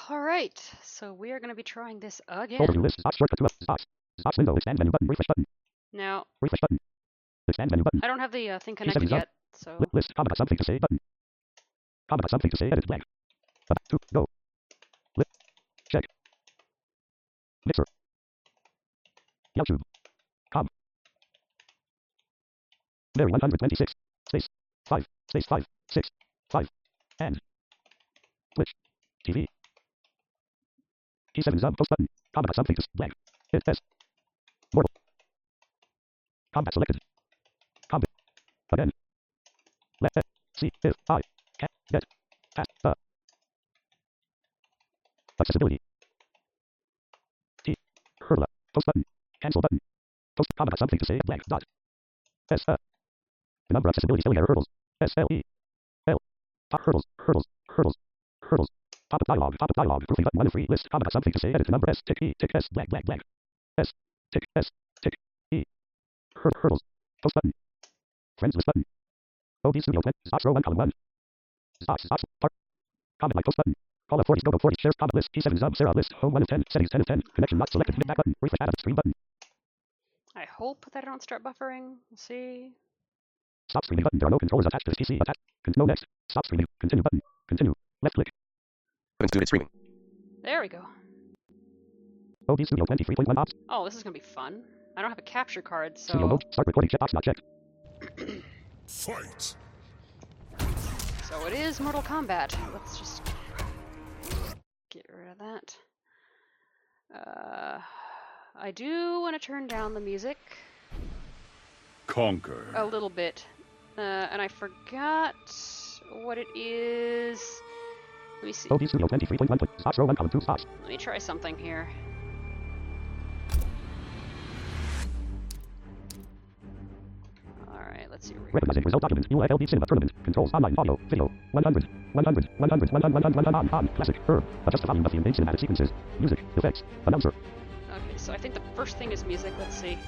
Alright, so we are going to be trying this Overview again. list. Stop shortcut to stop. Stop window. Expand menu button. Refresh button. Now, Refresh button. Expand menu button. I don't have the thing Key connected settings up. yet, so... List. Comment on something to say button. Comment on something to say. Edit blank. Up. 2. Go. Lip. Check. Mixer. YouTube. Com. Mary 126. Space. 5. Space 5. 6. 5. And. Twitch. TV. Key settings up. Post button. Comment on something to blank. Hit S. Mortal. Combat selected. Combat. Again. Let. See. If. I. Can. Get. Pass. Accessibility. T. Hurdle. Post button. Cancel button. Post. Comment on something to say blank. Dot. S. Number accessibility spelling error hurdles. S. L. E. L. Top hurdles. Hurdles. Hurdles. Hurdles. Pop up dialog. Pop up dialog. Proofing button 1 of 3. List. Comment on something to say. Edit the number S. Tick E. Tick S. Blank. Blank. Blank. S. Tick S. Tick E. Hurdles. Post button. Friends list button. OB Studio 20. Spots row 1 column 1. Spots. Part. Comment like post button. Call of 40. Go 40. Shares comment list. Key settings up. Sarah list. Home 1 of 10. Settings 10 of 10. Connection not selected. Back button. Refresh add stream button. I hope that I don't start buffering. We'll see. Stop streaming button. There are no controllers attached to this PC. Attached. No next. Stop streaming. Continue button. Continue. Left click. Student streaming. There we go. OB Studio 23.1 ops. Oh, this is going to be fun. I don't have a capture card, Studio so... mode. Start recording checkbox not checked. Fight! So it is Mortal Kombat. Let's just... get rid of that. I do want to turn down the music Conquer. a little bit. And I forgot what it is. Let me see. OB Studio 23.1. Spots row 1 column 2 spots. Let me try something here. Alright, let's see. Recognizing result documents. ULB Cinema Tournament. Controls online audio. Video. 100. 100. 100. 100. On. Classic. Herb. Adjust the volume of the in cinematic sequences. Music. Effects. Announcer. Okay, so I think the first thing is music. Let's see.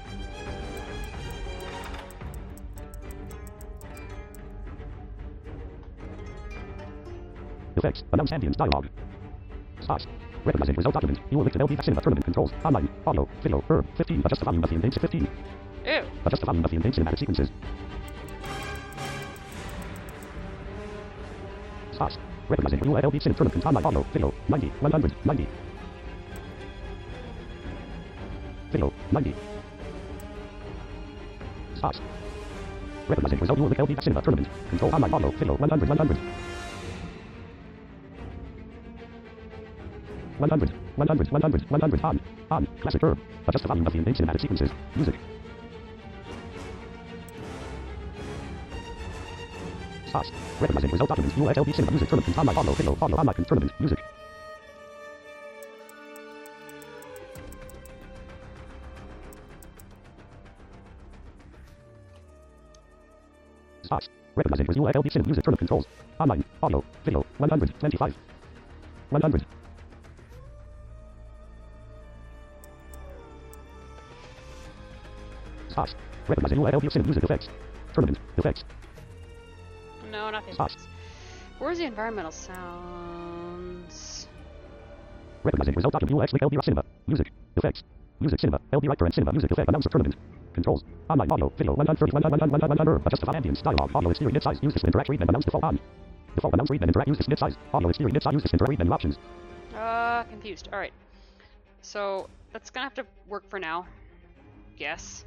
Effects. Announce ambience dialogue. Spots. Recognizing result documents. ULB Cinema Tournament. Controls. Online. Audio. Video. Herb. 15. Adjust the volume of the in 15. Ew. Adjust the volume of the in cinematic sequences. Spots. Recognizing ULB Cinema Tournament. Online. Audio. Video. 90. 100. 90. Video. 90. Spots. Recognizing result ULB Cinema Tournament. Control online audio. Video. 100. 100. 100. 100. 100. 100. On. Classic herb. Adjust the volume of the in cinematic sequences. Music. Spots. Recognizing result documents. ULB Cinema Music Tournament. Online audio. Video. Audio. Online tournament. Music. Spots. Recognizing ULB Cinema Music Tournament. Controls. Online. Audio. Video. 125. 100. Spots. Recognizing ULB Cinema Music Effects. Tournament. Effects. No, nothing. Spots. Where's the environmental sounds? Recognizing result document UX LB Cinema. Music. Effects. Music Cinema. LB Right Parent Cinema. Music Effect. Announcer Tournament. Controls. Online audio. Video. 130. 100. Adjust the ambience. Dialogue. Audio exterior mid size. Use this to interact. Read and announce default on. Default announce read and interact. Use this mid size. Audio exterior mid size. Use this to interact. Read menu options. Confused. Alright. So, that's gonna have to work for now. Yes.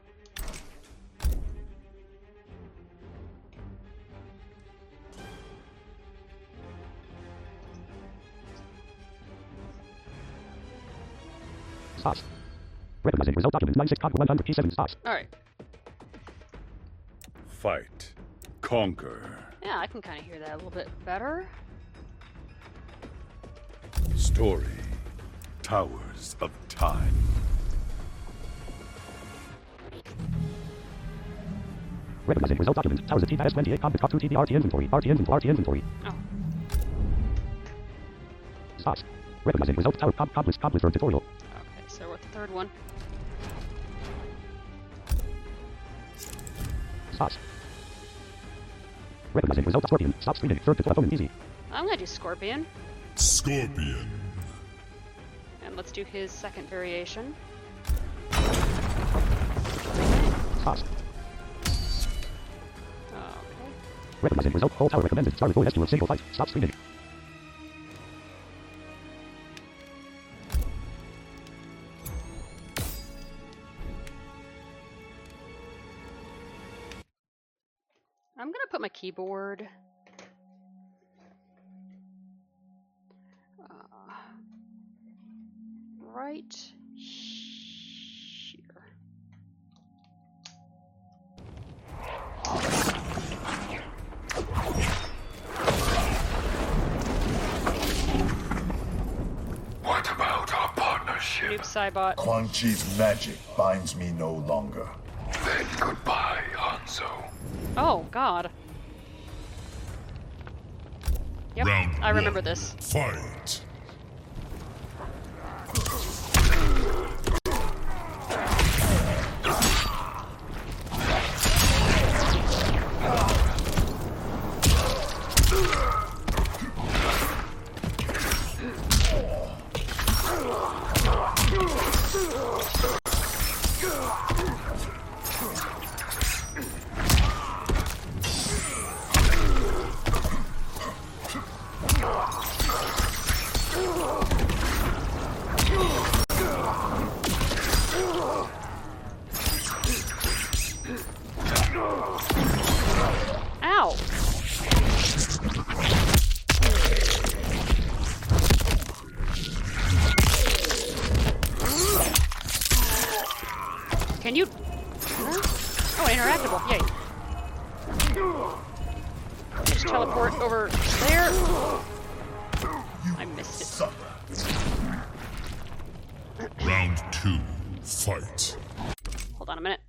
Spots. Recognizing result document 96 cog 100 P7 spots. Alright. Fight. Conquer. Yeah, I can kind of hear that a little bit better. Story. Towers of Time. Recognizing result document. Towers of T minus 28 compact 2 TD RT inventory. RT inventory. RT inventory. Oh. Spots. Recognizing result tower complex for tutorial. Okay, so we're at the third one. Spots. Recognizing result Scorpion. Stop streaming. Third to opponent easy. I'm gonna do Scorpion. Scorpion. And let's do his second variation. Spots. Okay. Recognizing result. Whole tower recommended. Start avoid S2 of single fight. Stop streaming. I'm gonna put my keyboard right here. What about our partnership? Noob Saibot. Quan Chi's magic binds me no longer. Then goodbye, Hanzo. Oh, God. Yep, Round I remember one. this. Fight. Ow! Can you... Oh, interactable. Yay. Just teleport over there. I missed it. Suffer. Round two. Fight. Hold on a minute.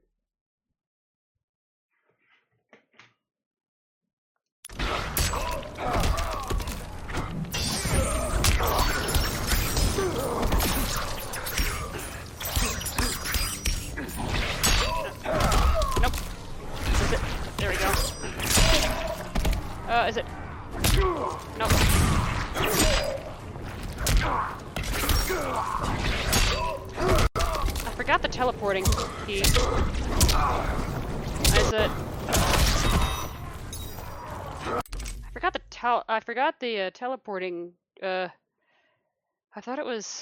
Nope. Is it? There we go. Is it? Nope. I forgot the teleporting key. Is it? I forgot the teleporting. I thought it was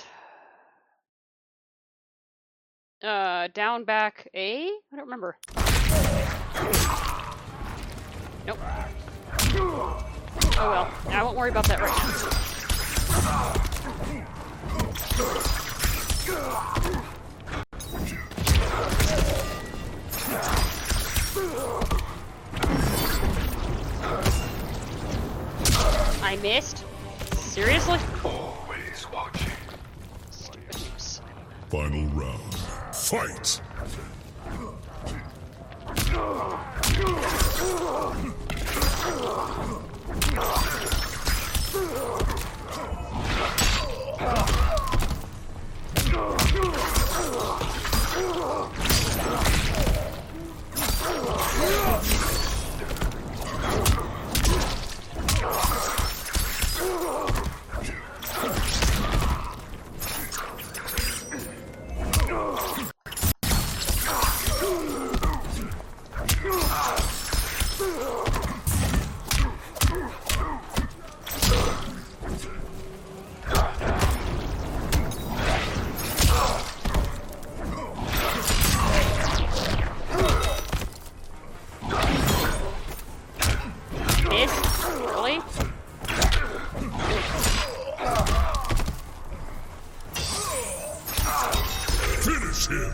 down back A? I don't remember. Nope. Oh well. I won't worry about that right now. I missed? Seriously? Always watching. Stupid noobs. Final round. Fight. Really? Finish him.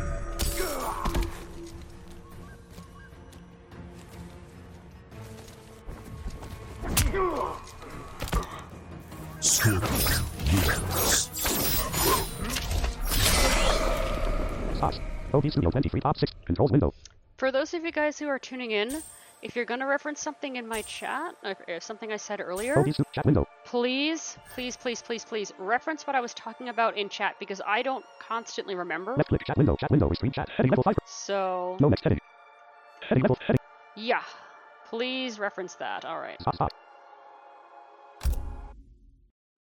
Scorpion wins. Spots. OP Studio 23 top 6. Controls window. For those of you guys who are tuning in, if you're gonna reference something in my chat, or something I said earlier, OP chat window. please reference what I was talking about in chat because I don't constantly remember. Left click chat window. Chat window. Restream chat. Heading level 5. So, No next heading. Heading level. Heading. yeah, please reference that. All right. Stop. Stop.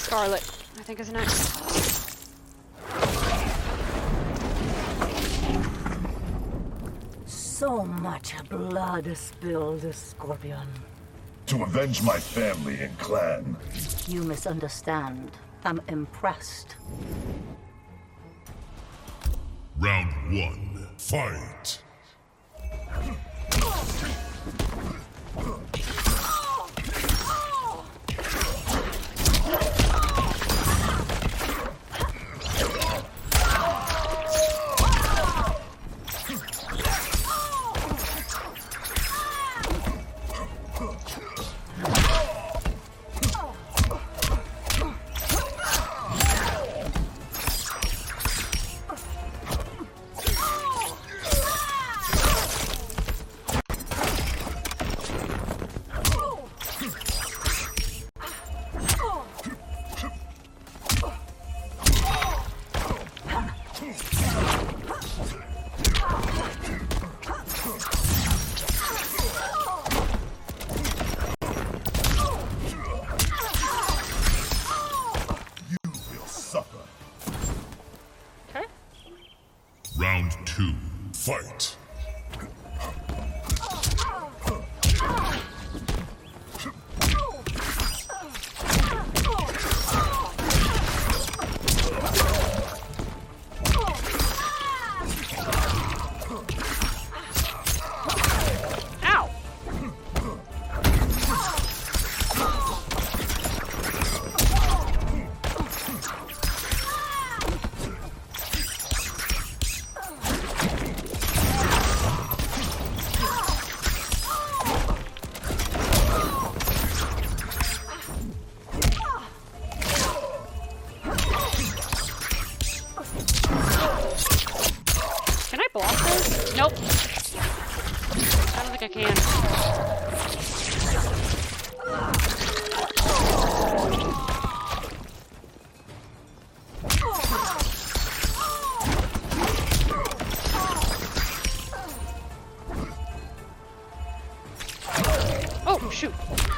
Scarlet, I think is next. So much blood spilled, Scorpion. To avenge my family and clan. You misunderstand. I'm impressed. Round 1. Fight. Round 2. Fight. Ow! Can I block this? Nope. I don't think I can. Oh, shoot.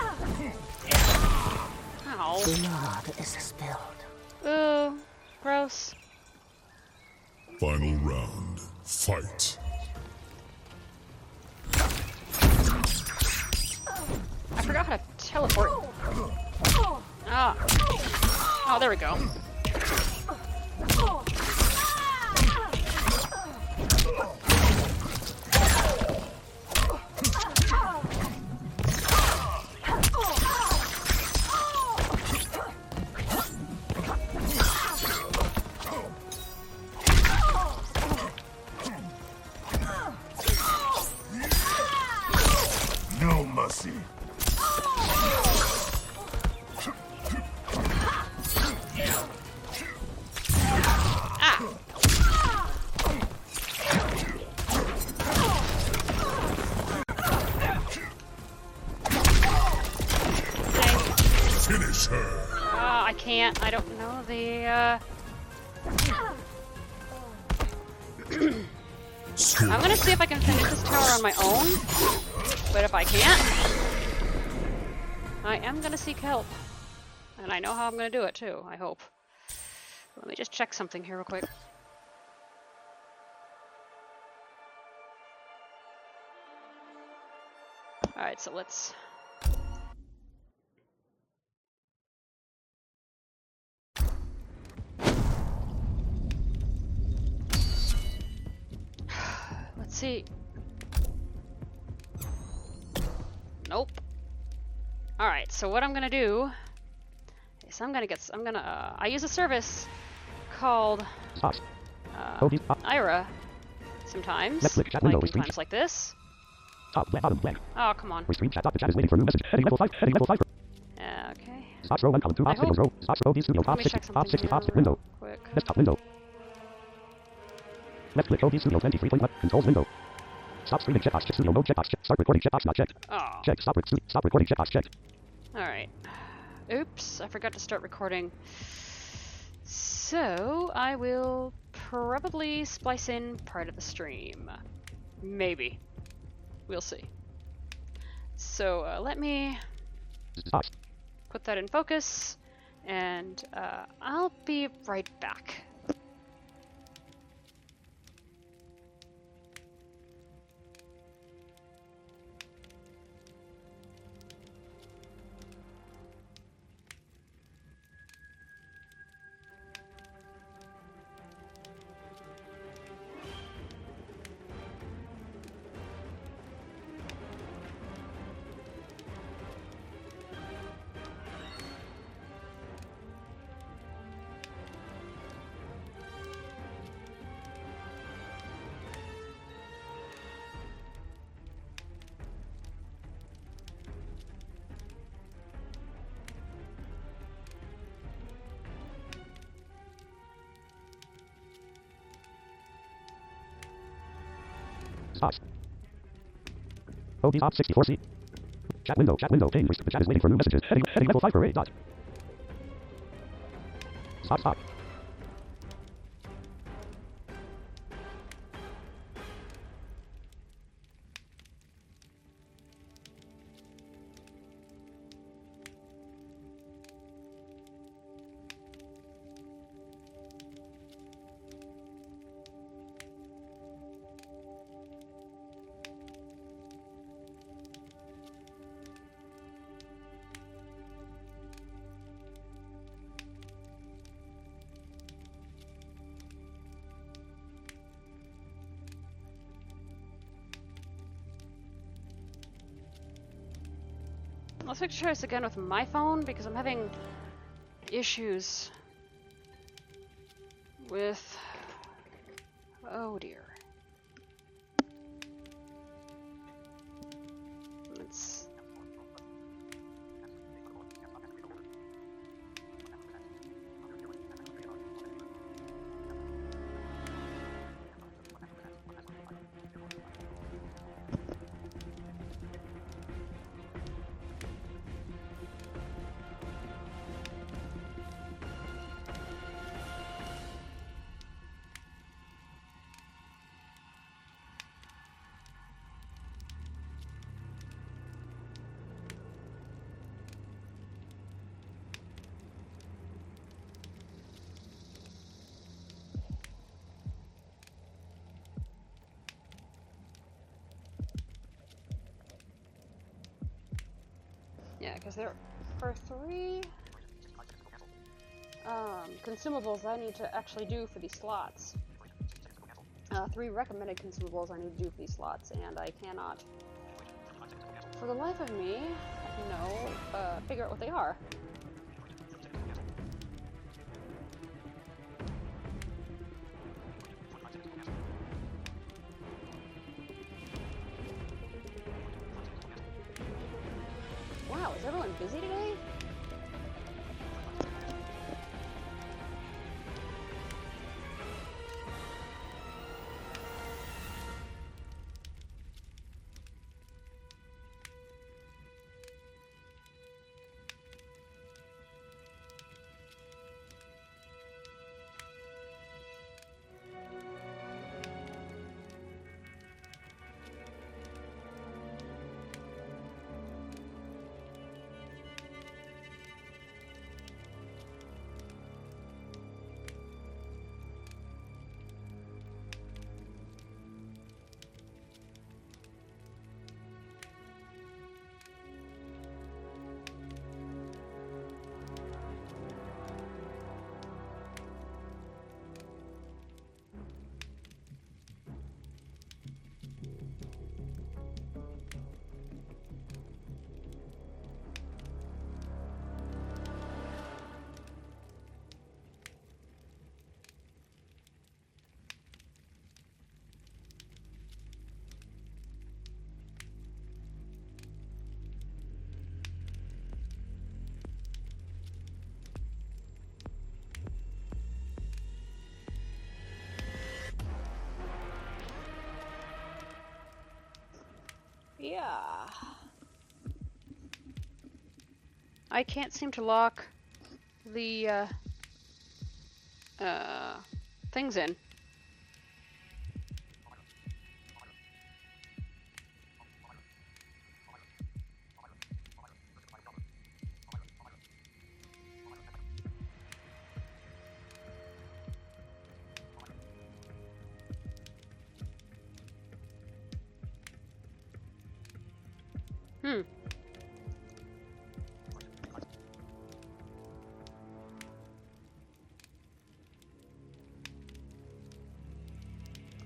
Ow. Blood is spilled. Ooh, gross. Final round. Fight. I forgot how to teleport. Ah. Oh, there we go. No mercy. Ah. Finish her. I can't. I don't know the, Score. I'm gonna see if I can finish this tower on my own. But if I can't, I am gonna seek help. And I know how I'm gonna do it too, I hope. Let me just check something here real quick. Alright, so let's... Let's see. Nope. Alright, so what I'm gonna do is I use a service called Stars. Toby, Ira sometimes. Netflix chat window, Like stream times like this. Top left, bottom blank. Oh, come on. Restream chat. The chat is waiting for new message. Heading level 5. Heading level 5. Okay. Stars row 1 column 2 I off signals hope- row. Stars row D studio Let top me 60. check Top something 60 here top real window. quick. Desktop window. Left click OB studio 23 point left. Controls window. Stop streaming checkbox. Check studio mode checkbox. Check. Start recording checkbox not checked. Oh. Check. Stop recording checkbox checked. Alright. Oops, I forgot to start recording. So, I will probably splice in part of the stream. Maybe. We'll see. So, let me Stars. put that in focus, and I'll be right back. Spots. OB op 64C. Chat window, pane. The chat is waiting for new messages. Heading level 5 parade. Dot. Stop. Let's try this again with my phone because I'm having issues with... Oh dear. Let's... Yeah, because there are 3 consumables I need to actually do for these slots. 3 recommended consumables I need to do for these slots, and I cannot, for the life of me, figure out what they are. Wow, is everyone busy today? Yeah. I can't seem to lock the things in.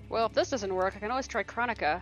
Well, if this doesn't work, I can always try Chronica.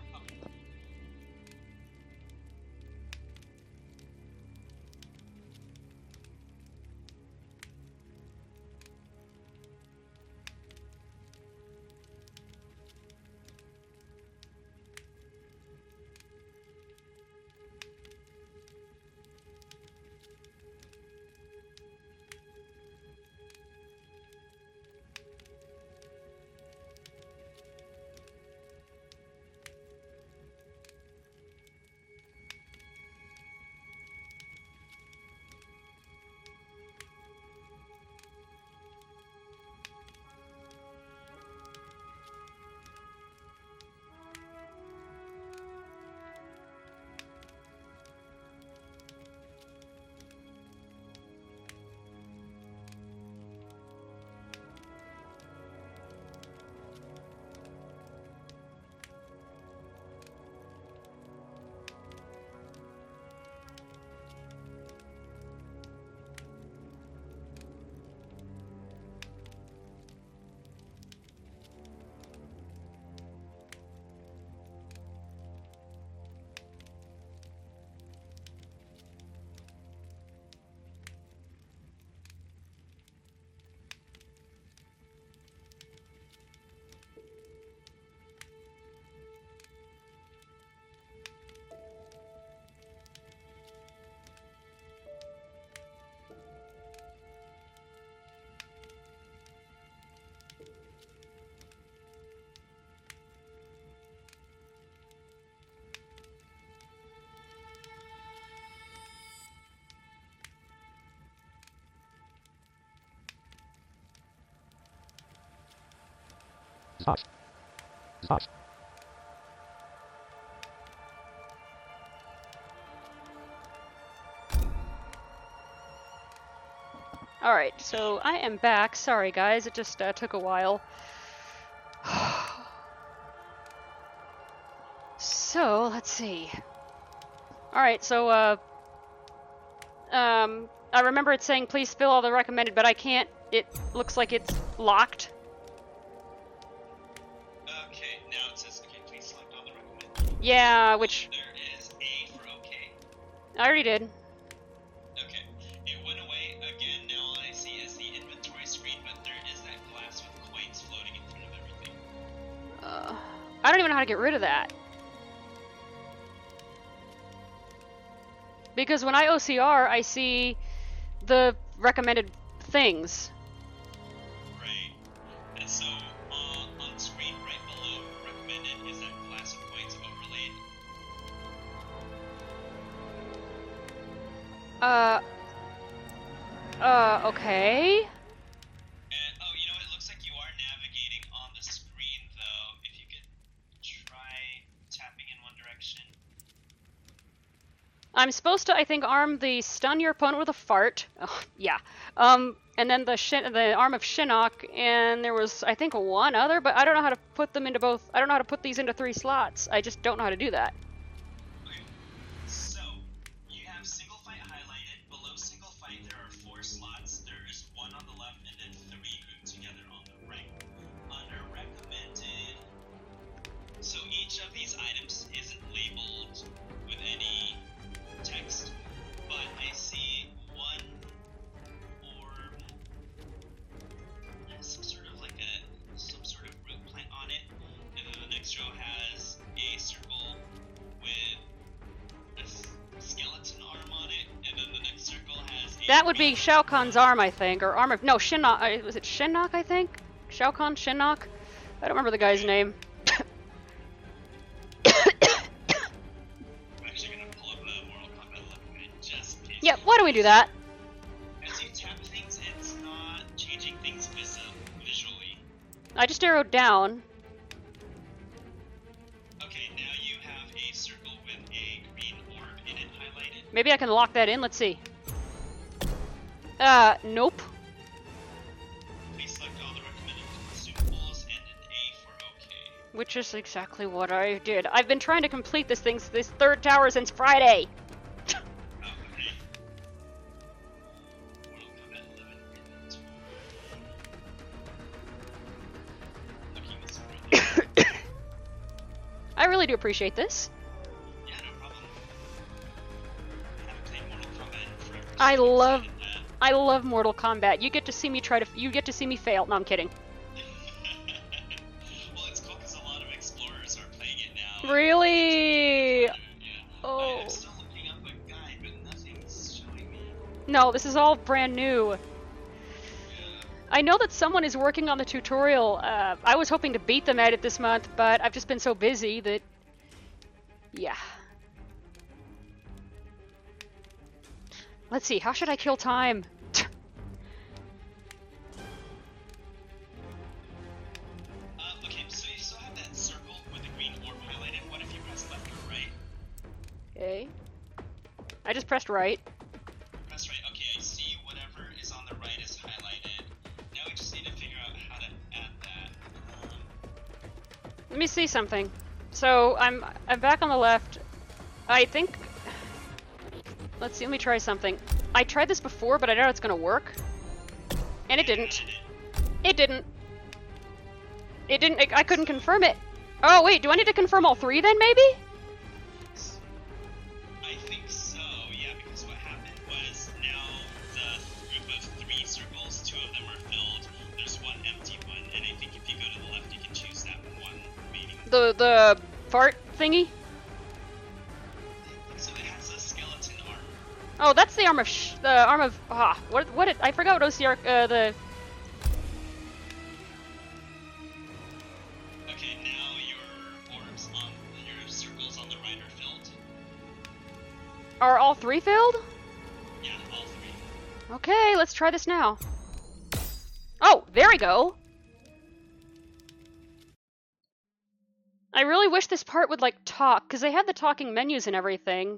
Spots. Spots. Alright, so I am back. Sorry guys, it just took a while. So, let's see. Alright, so, I remember it saying please fill all the recommended, but I can't. It looks like it's locked. Okay, now it says, okay, please select all the recommended. Yeah, which There is A for okay. I already did. Okay, it went away again. Now all I see is the inventory screen, but there is that glass with coins floating in front of everything. I don't even know how to get rid of that. Because when I OCR, I see the recommended things. Right. And so, on screen right below recommended is that glass of coins overlaid. Okay. And, oh, you know, it looks like you are navigating on the screen, though. If you could try tapping in one direction. I'm supposed to, I think, arm the stun your opponent with a fart. Oh, yeah. And then the arm of Shinnok, and there was, I think, one other, but I don't know how to put them into both. I don't know how to put these into 3 slots. I just don't know how to do that. Okay. So, you have single fight highlighted. Below single fight, there are 4 slots. There is 1 on the left, and then 3 grouped together on the right. Under recommended, so each of these items isn't labeled with any text, but I see one orb has some sort of like some sort of root plant on it, and then the next row has a circle with a skeleton arm on it, and then the next circle has a That would be Shao Kahn's arm, I think, or arm of, no, Shinnok, was it Shinnok, I think? Shao Kahn, Shinnok? I don't remember the guy's name. I'm actually gonna pull up a Mortal Kombat 11 just in case. Yeah, why don't we do that? As you tap things, it's not changing things visually. I just arrowed down. Okay, now you have a circle with a green orb in it highlighted. Maybe I can lock that in, let's see. Nope. Please select all the recommended consumables and an A for okay. Which is exactly what I did. I've been trying to complete this 3rd tower since Friday. Oh, okay. Mortal Kombat 11 inventory. Looking this over. really do appreciate this. Yeah, no problem. I haven't played Mortal Kombat in forever. So I I'm love, excited that- I love Mortal Kombat. You get to see me you get to see me fail. No, I'm kidding. Well, it's cool because a lot of explorers are playing it now. Really? Yeah. Oh. I'm still looking up a guide, but nothing's showing me. No, this is all brand new. Yeah. I know that someone is working on the tutorial. I was hoping to beat them at it this month, but I've just been so busy that... Yeah. Let's see, how should I kill time? Okay, so you still have that circle with the green orb highlighted. What if you press left or right? Okay. I just pressed right. Press right. Okay, I see whatever is on the right is highlighted. Now we just need to figure out how to add that. Let me see something. So, I'm back on the left. I think... Let's see, let me try something. I tried this before, but I know it's gonna work. And it didn't. It didn't. It didn't. I couldn't confirm it. Oh, wait, do I need to confirm all three then, maybe? I think so, yeah, because what happened was now the group of 3 circles, 2 of them are filled, there's 1 empty one, and I think if you go to the left, you can choose that one remaining. The fart thingy? So it has a skeleton arm. Oh, that's the arm of what did I forgot what OCR the Okay, now your orbs on your circles on the right are filled. are all 3 filled? Yeah, all 3. Okay, let's try this now. Oh, there we go. I really wish this part would like talk, because they had the talking menus and everything.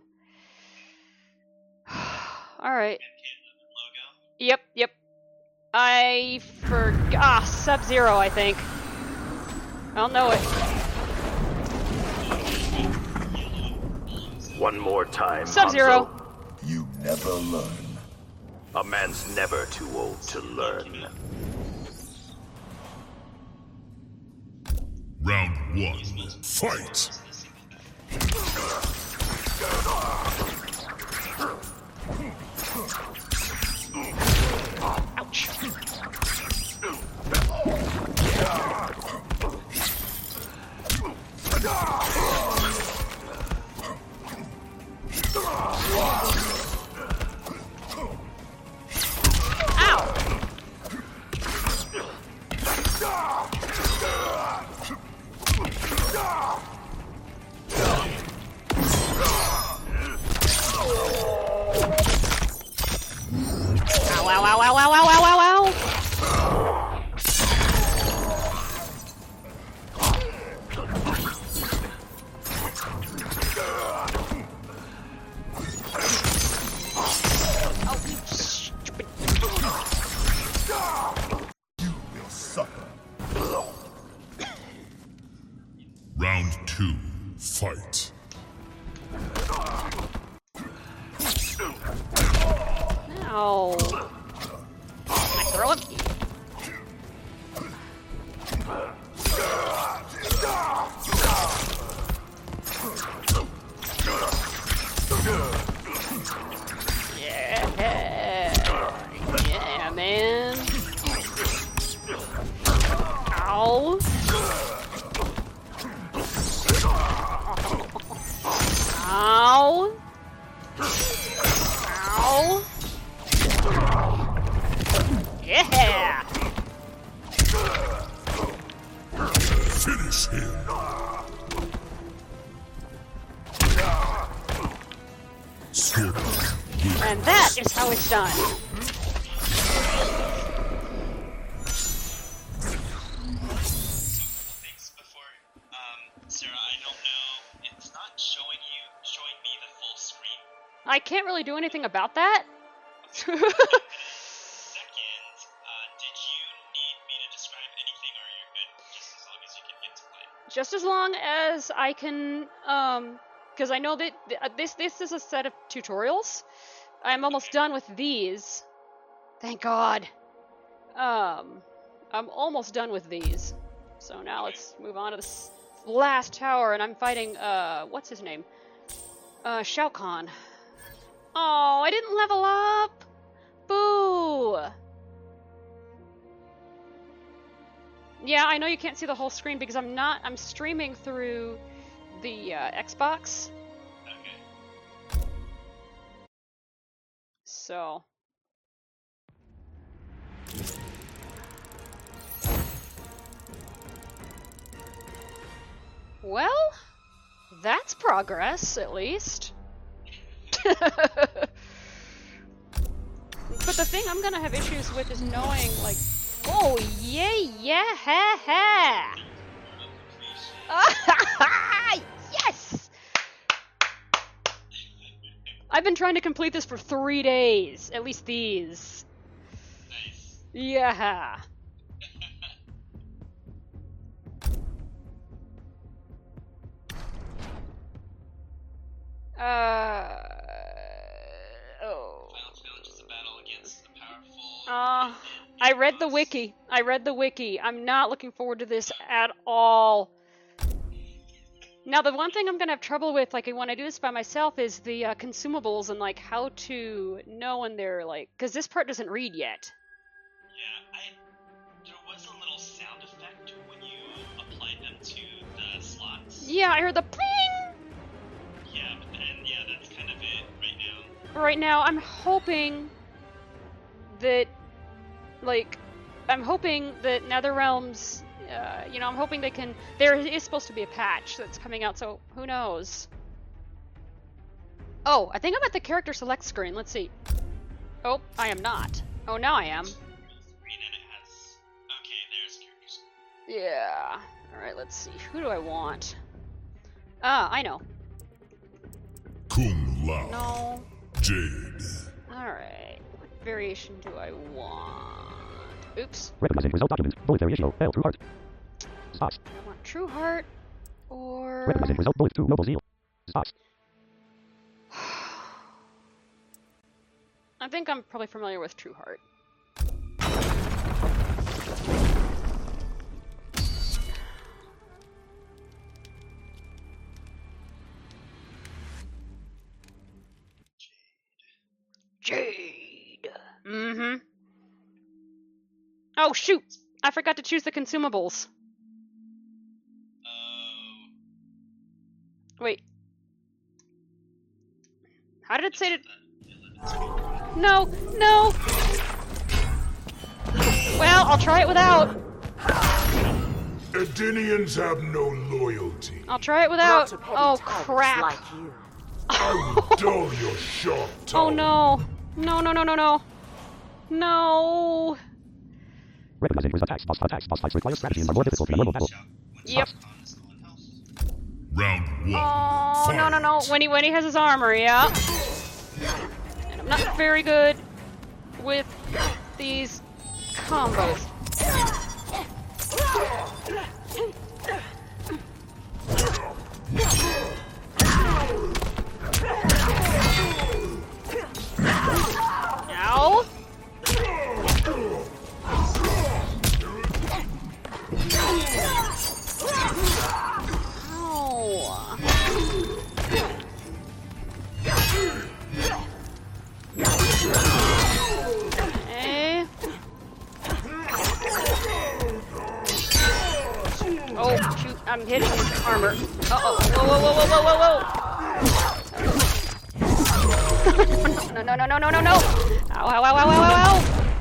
Alright. Logo. Yep. I forgot. Sub-Zero, I think. I don't know it. One more time, Sub-Zero. Hanzo. You never learn. A man's never too old to learn. Round 1. Fight! Ouch. Ow! Ow, ow, ow, ow, ow, ow, ow, ow, ow! Oh, you stupid... You will suffer. Round 2. Fight! Ow. Can I throw him? Yeah, man. Ow. Ow. Ow. Yeah. Finish him! Scorpion. And that is how it's done. Things before, Sarah, I don't know. It's not showing me the full screen. I can't really do anything about that. Second, did you need me to describe anything, or you're good just as long as you can get to play? Just as long as I can, because I know that this is a set of tutorials. I'm almost done with these. Thank God. I'm almost done with these. So now let's move on to the last tower, and I'm fighting, what's his name? Shao Kahn. Oh, I didn't level up! Boo! Yeah, I know you can't see the whole screen because I'm streaming through the, Xbox. Okay. So... Well, that's progress, at least. But the thing I'm gonna have issues with is knowing, like, oh, yeah, ha, ha. Yes! I've been trying to complete this for 3 days, at least these. Nice. Yeah. Oh. Final challenge is a battle against the powerful. I read the wiki. I'm not looking forward to this at all. Now, the one thing I'm gonna have trouble with, like, when I do this by myself, is the consumables and, like, how to know when they're, like... Because this part doesn't read yet. Yeah, there was a little sound effect when you applied them to the slots. Yeah, I heard the pling! Yeah, but then, yeah, that's kind of it right now. Right now, I'm hoping that, like, NetherRealms, you know, I'm hoping they can... There is supposed to be a patch that's coming out, so who knows? Oh, I think I'm at the character select screen. Let's see. Oh, I am not. Oh, now I am. Screen and it has. Okay, there's characters. Yeah. Alright, let's see. Who do I want? Ah, I know. Kung Lao. No. Jade. Alright. What variation do I want? Oops. Recognizing result document. Bullet variation L True Heart. Spots. I want True Heart or... Recognizing result bullet 2 Noble Zeal. Spots. I think I'm probably familiar with True Heart. Jade. Mm-hmm. Oh, shoot! I forgot to choose the consumables. Oh. Wait. How did it say to... No! No! Well, I'll try it without. Edenians have no loyalty. I'll try it without. Lots of petty Oh, types crap. like you. I will dull your sharp tongue. Oh, no. No, no, no, no, no. No. Recognizing result attacks. Boss fights require strategy and are more difficult than a normal battle. Yep. Round 1. Oh, Fight. no, no, no. When he has his armor, yeah. And I'm not very good with these combos. Ow. Okay. Oh, shoot, I'm hitting his armor. Uh-oh. Whoa, whoa, whoa, whoa, whoa, whoa, whoa! No, no, no, no, no, no, no! Ow, ow, ow, ow, ow, ow, ow!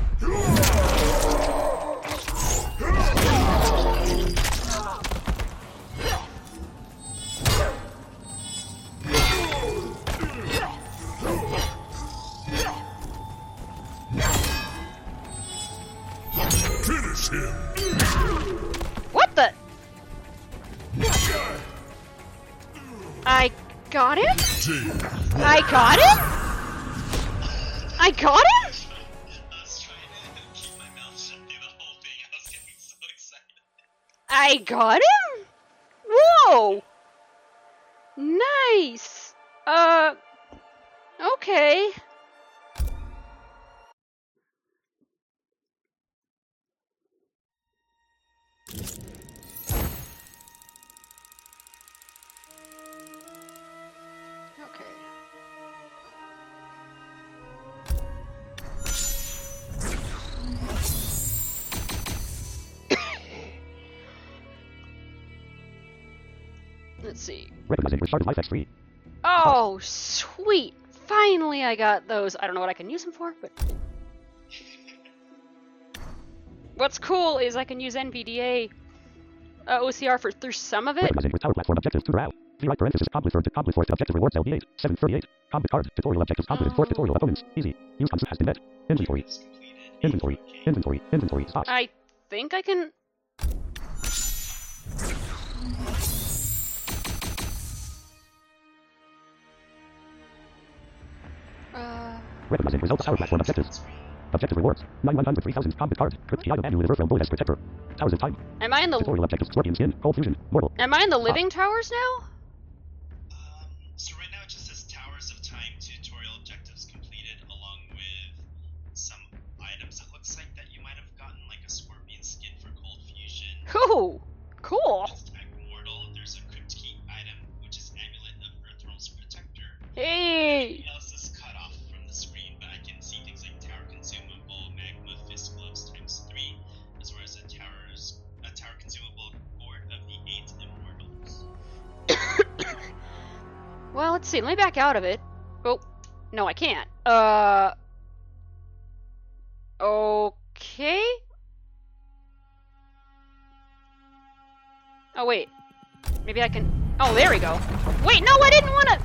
Finish him. What the? I got him? Jade. I got him? I got him? I was trying to keep my mouth shut through the whole thing. I was getting so excited. I got him? Whoa! Nice! Okay. Let's see. Recognizing restarted life X3. Oh, sweet! Finally I got those. I don't know what I can use them for, but... What's cool is I can use NVDA OCR through some of it. Recognizing with tower platform objectives to route. The right parenthesis complete fourth objective rewards LB8, 738. Combat card, tutorial objectives completed, fourth tutorial opponents, easy. Use concept has been met. Inventory. Inventory, stop. I think I can... Recognizing results tower platform objectives. Objective rewards. 9,100, 3,000. Combat card. Crypt item annual universal boy as protector. Towers of time. Am I in the... Tutorial objectives. Scorpion skin. Cold fusion. Mortal. Am I in the living towers now? So right now it just says Towers of Time tutorial objectives completed, along with some items. It looks like that you might have gotten like a scorpion skin for cold fusion. Ooh, cool. Just type mortal. There's a crypt key item, which is amulet of Earthrealm's protector. Hey! Everything else is cut off from the screen, but I can see things like tower consumable, magma fist gloves ×3, as well as a tower consumable board of the 8 immortals. Well, let's see. Let me back out of it. Oh, no, I can't. Okay. Oh, wait. Maybe I can... Oh, there we go. Wait, no, I didn't want to...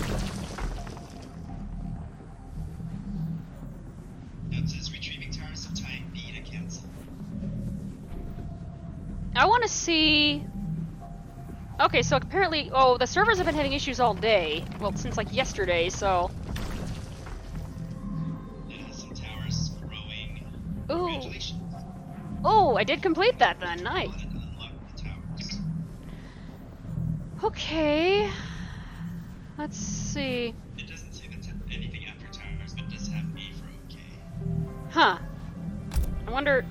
That says retrieving Towers of Time, B to cancel. I want to see... Okay, so apparently... Oh, the servers have been having issues all day. Well, since, like, yesterday, so... It has some towers growing. Ooh. Congratulations. Oh, I did complete that then. Nice. And unlock the towers. Okay. Let's see. It doesn't say that anything after towers, but it does have A for okay. Huh. I wonder...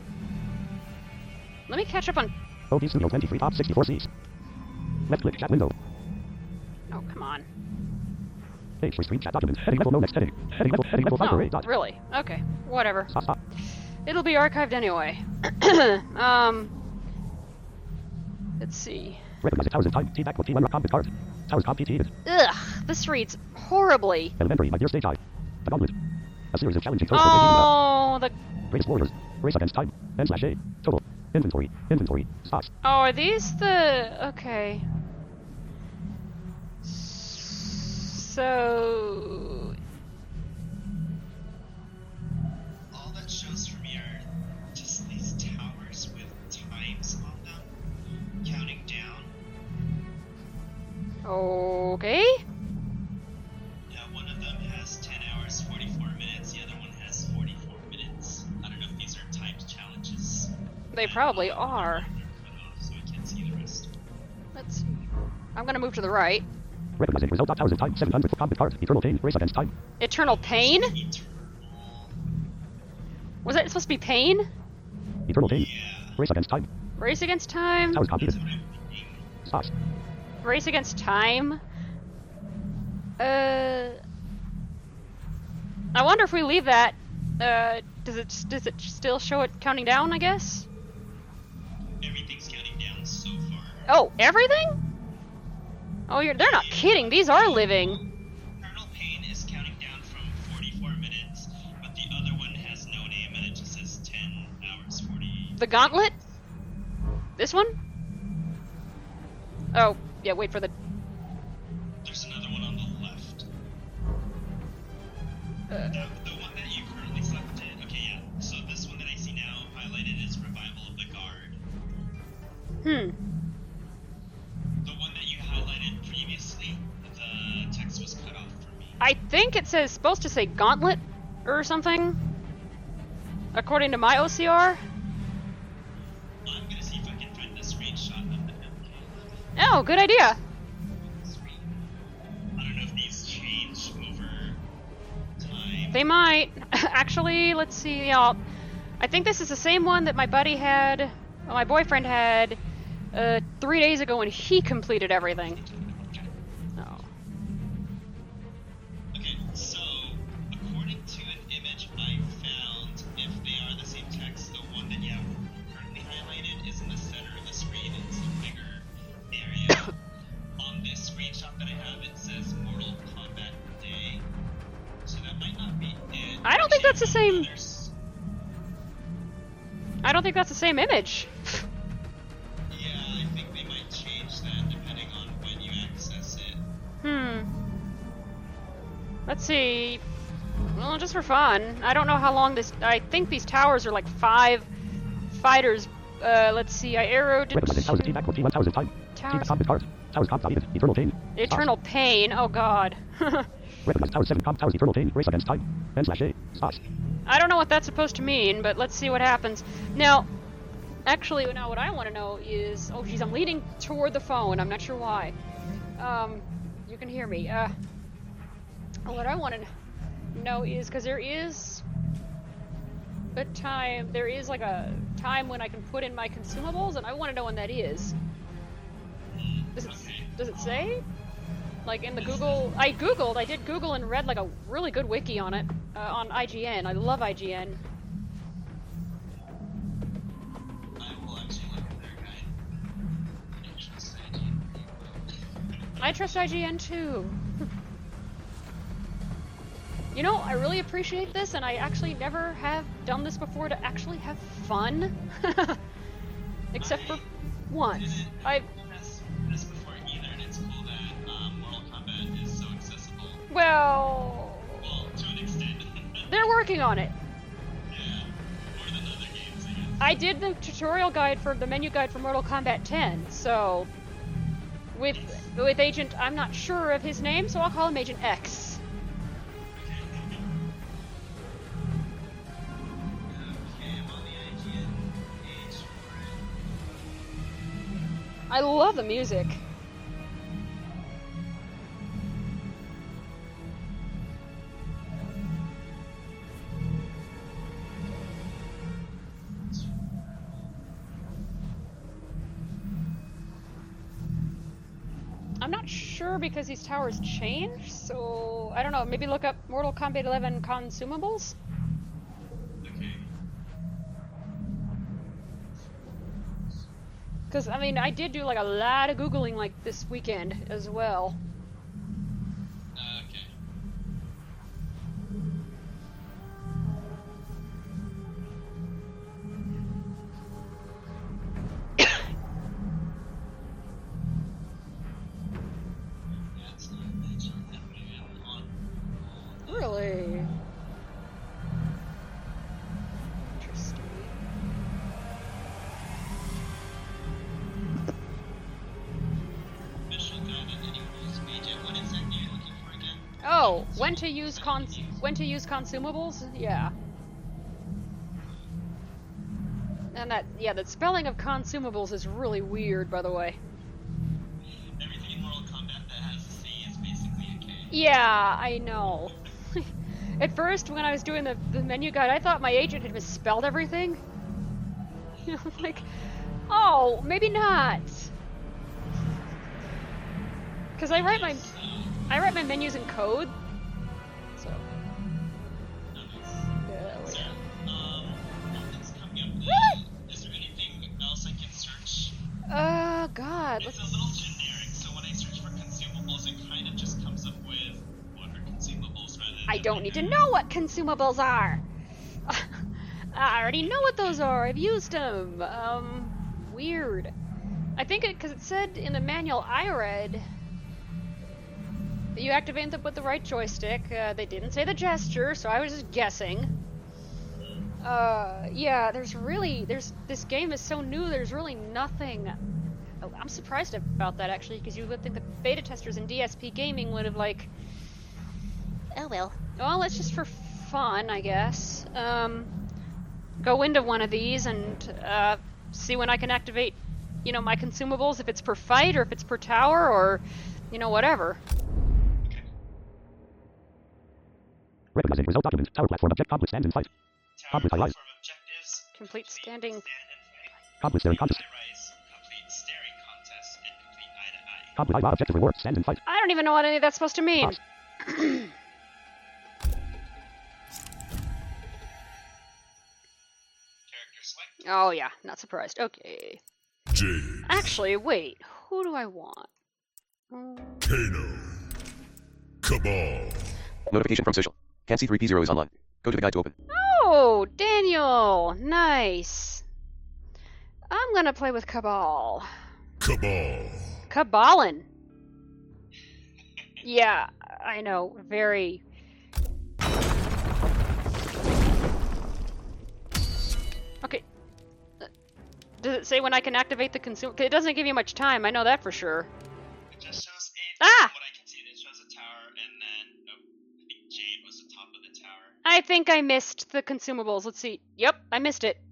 Let me catch up on... OD Studio 23 top 64 Cs. Left click chat window. Oh, come on. Page for screen chat document. Heading level no next heading. Heading level 5 array dot. Really? Okay. Whatever. Stop. It'll be archived anyway. Let's see. Recognize Towers of Time. T-Back with T1 combat card. Towers completed. Ugh, this reads horribly. Elementary, my dear stage I. The gauntlet. A series of challenging codes for Oh, the... Greatest warriors. Race against time. N/A. Total. Inventory. Stocks. Oh, are these the... Okay. So... All that shows for me are just these towers with times on them, counting down. Okay. Yeah, one of them has 10 hours, 44 minutes, the other one has 44 minutes. I don't know if these are timed challenges. They probably are. They're cut off, so I can't see the rest. Let's see. I'm gonna move to the right. Recognizing result. Towers of Time. 700 for combat card. Eternal Pain. Race against time. Eternal Pain? Eternal. Was that supposed to be pain? Eternal Pain. Yeah. Race against time. Race against time? Towers That's completed. what I'm thinking. Stocks. Race against time? I wonder if we leave that, does it still show it counting down, I guess? Everything's counting down so far. Oh, everything? Oh, they're not kidding, these are living. Eternal Pain is counting down from 44 minutes, but the other one has no name and it just says 10 hours, 40. The Gauntlet? This one? Oh, yeah, wait for the... There's another one on the left. The one that you currently selected, okay, yeah. So this one that I see now highlighted is Revival of the Guard. The one that you highlighted previously, the text was cut off for me. I think it says, supposed to say Gauntlet or something, according to my OCR. I'm gonna see if I can find the screenshot of the MK11 Oh, good idea. screen. I don't know if these change over time. They might. Actually, let's see. I think this is the same one that my buddy had, well, my boyfriend had, 3 days ago when he completed everything. Oh. Okay, so according to an image I found, if they are the same text, the one that you have currently highlighted is in the center of the screen. It's a bigger area. the same. There's- I don't think that's the same image. Yeah, I think they might change that depending on when you access it. Let's see. Well, just for fun. I don't know how long this. I think these towers are like 5 fighters. Let's see. I arrowed. Recommended towers team back for T1 towers in time. Team Towers. combat cards. Towers comp deleted. Eternal Pain. Eternal Pain. Oh God. Recommended towers 7 comp towers Eternal Pain. Race against time. N/A. Spots. I don't know what that's supposed to mean, but let's see what happens. Now, actually, now what I want to know is... Oh, geez, I'm leaning toward the phone. I'm not sure why. You can hear me. What I want to know is... Because there is a time... There is, like, a time when I can put in my consumables, and I want to know when that is. Does it say? Like, in the Google... I did Google and read, like, a really good wiki on it. On IGN. I love IGN. I will actually look at their guide. I trust IGN too. You know, I really appreciate this, and I actually never have done this before to actually have fun. Except for once. I've this before either, and it's cool that Mortal Kombat is so accessible. Well, To an extent. they're working on it. Yeah, more than other games, I guess. I did the tutorial guide for the menu guide for Mortal Kombat 10, so with Agent, I'm not sure of his name, so I'll call him Agent X. Okay, I'm on the IGN page for it. I love the music. I'm not sure because these towers change, so I don't know. Maybe look up Mortal Kombat 11 consumables. Okay. Because I mean, I did do like a lot of googling like this weekend as well. Okay. Yeah, it's not actually happening on. Really? Interesting. Official guide on any rules page. And what exactly are you looking for again? Oh, when to use consumables? Yeah. And that spelling of consumables is really weird, by the way. Everything in Mortal Kombat that has a C is basically a K. Yeah, I know. At first, when I was doing the menu guide, I thought my agent had misspelled everything. You know, like, oh, maybe not. Because I write my menus in code. So. Yeah, wait. Nothing's coming up. Is there anything else I can search? God. It's a little generic, so when I search for consumables, it kind of just comes up with what are consumables rather than... I don't need to know what consumables are. I already know what those are. I've used them. Weird. I think because it said in the manual I read that you activate them with the right joystick. They didn't say the gesture, so I was just guessing. Yeah, this game is so new, there's really nothing. I'm surprised about that, actually, because you would think the beta testers in DSP Gaming would have, like... Oh, well, it's just for fun, I guess. Go into one of these and, see when I can activate, my consumables, if it's per fight, or if it's per tower, or, whatever. Recognizing result document. Tower platform object complete stand and fight. Complete highlight. Objectives. Complete standing. Stand and fight. Complete staring contest. High-rise, complete staring contest, and complete eye-to-eye. Complete high objective reward stand and fight. I don't even know what any of that's supposed to mean. Pause. Character select. Oh yeah, not surprised. Okay. Jade, Actually, wait. Who do I want? Kano, Cabal, Notification from social. Can't see 3P0 is online. Go to the guide to open. Oh, Daniel! Nice. I'm gonna play with Cabal. Cabal. Cabalin. Yeah, I know. Very. Okay. Does it say when I can activate the consumer? It doesn't give you much time. I know that for sure. It just shows a. Ah! What I can see, it shows a tower, and then I think Jade was the top of the tower. I think I missed the consumables. Let's see. Yep, I missed it.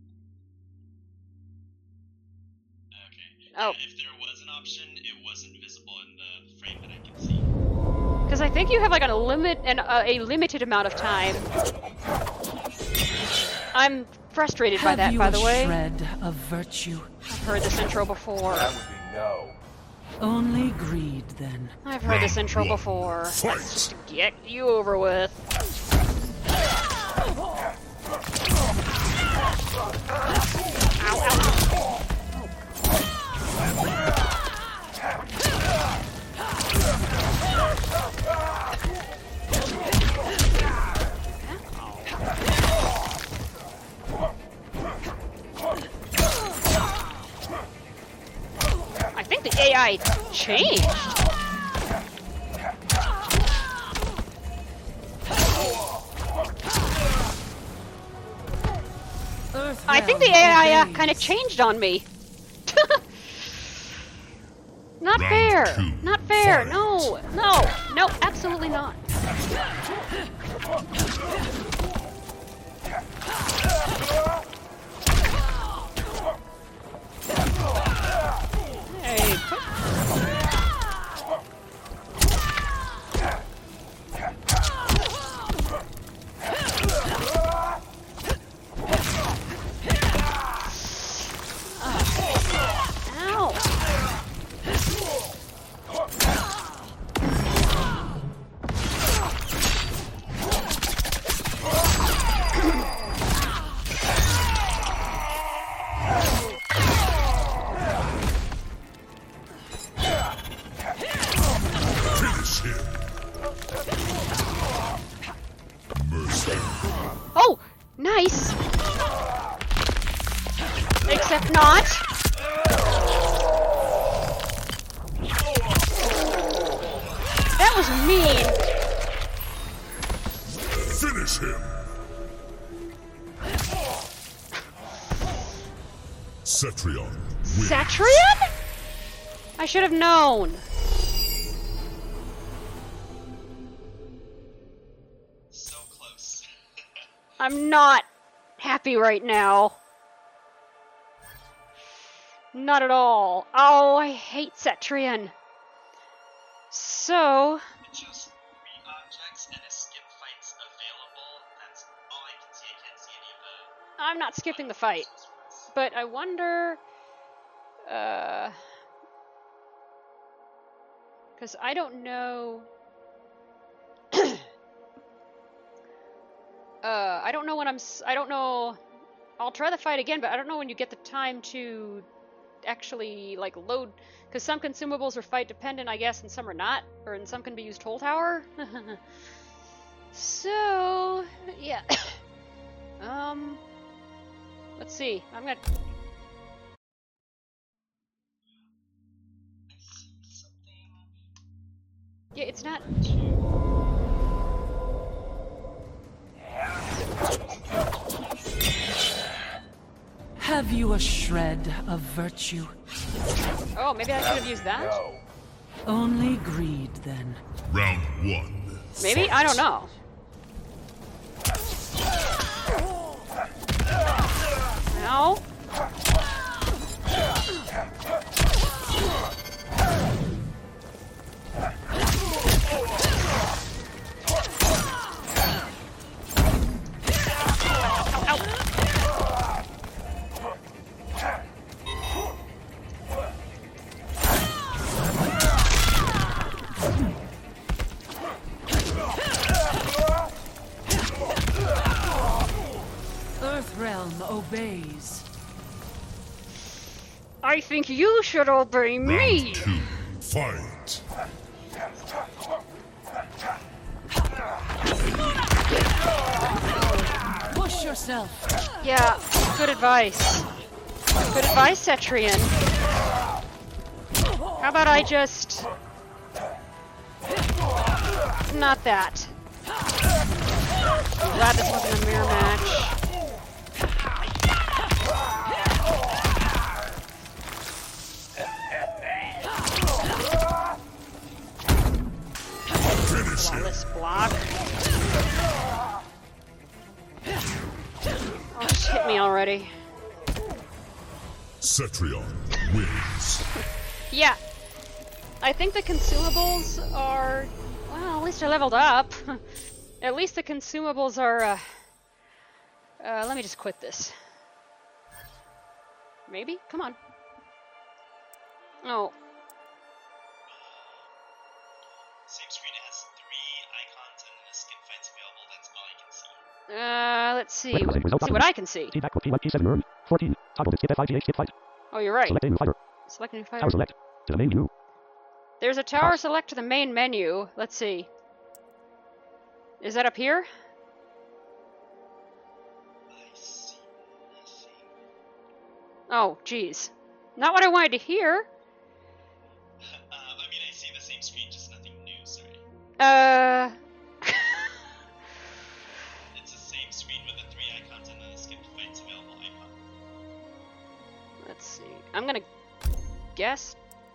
Okay. Oh. If there was an option, it wasn't visible in the frame that I can see. Because I think you have like a limited amount of time. I'm frustrated by that, by the way. Shred of virtue. I've heard this intro before. That would be no. Only greed, then. I've heard this intro before. Fight. Let's just get you over with. Ow, ow. I think the AI changed. I think the AI kind of changed on me. Not Round fair. two, Not fair. fight. No. No. No, absolutely not. Hey, ow. Finish him. Mercy. Oh, nice. Except not. That was mean. Finish him. Cetrion. Win. Satrian? I should have known. So close. I'm not happy right now. Not at all. Oh, I hate Cetrion. So, It shows 3 objects and escape fights available. That's all I can see. I can't see any of the. I'm not skipping the fight. But I wonder... Because I don't know... I don't know when I don't know... I'll try the fight again, but I don't know when you get the time to actually, like, load... Because some consumables are fight dependent, I guess, and some are not. Or and some can be used whole tower. So... yeah. Let's see. I'm gonna... Something. Yeah, it's not... Have you a shred of virtue? Oh, maybe I should have used that? No. Only greed, then. Round 1. Maybe? I don't know. No? Earthrealm obeys. I think you should obey me! Round 2. Fight. Brace yourself. Yeah, good advice. Good advice, Cetrion. How about I just... Not that. I'm glad this wasn't a mirror match. Flawless block. Oh, just hit me already. Cetrion wins. Yeah. I think the consumables are... Well, at least I leveled up. At least the consumables are, let me just quit this. Maybe? Come on. Oh. Same screen, it has 3 icons and the skin fights available. That's all I can see. Let's see. Let's see what I can see. Feedback P1, P7 earned. 14. Toggle to skip F5, skip fight. Oh, you're right. Select a new fighter. Select a new fighter. Tower select. To the main menu. There's a tower select to the main menu. Let's see. Is that up here? I see nothing. Oh, jeez. Not what I wanted to hear. I mean, I see the same screen, just nothing new, sorry. It's the same screen with the 3 icons and the skipped fights available icon. Let's see. I'm gonna guess.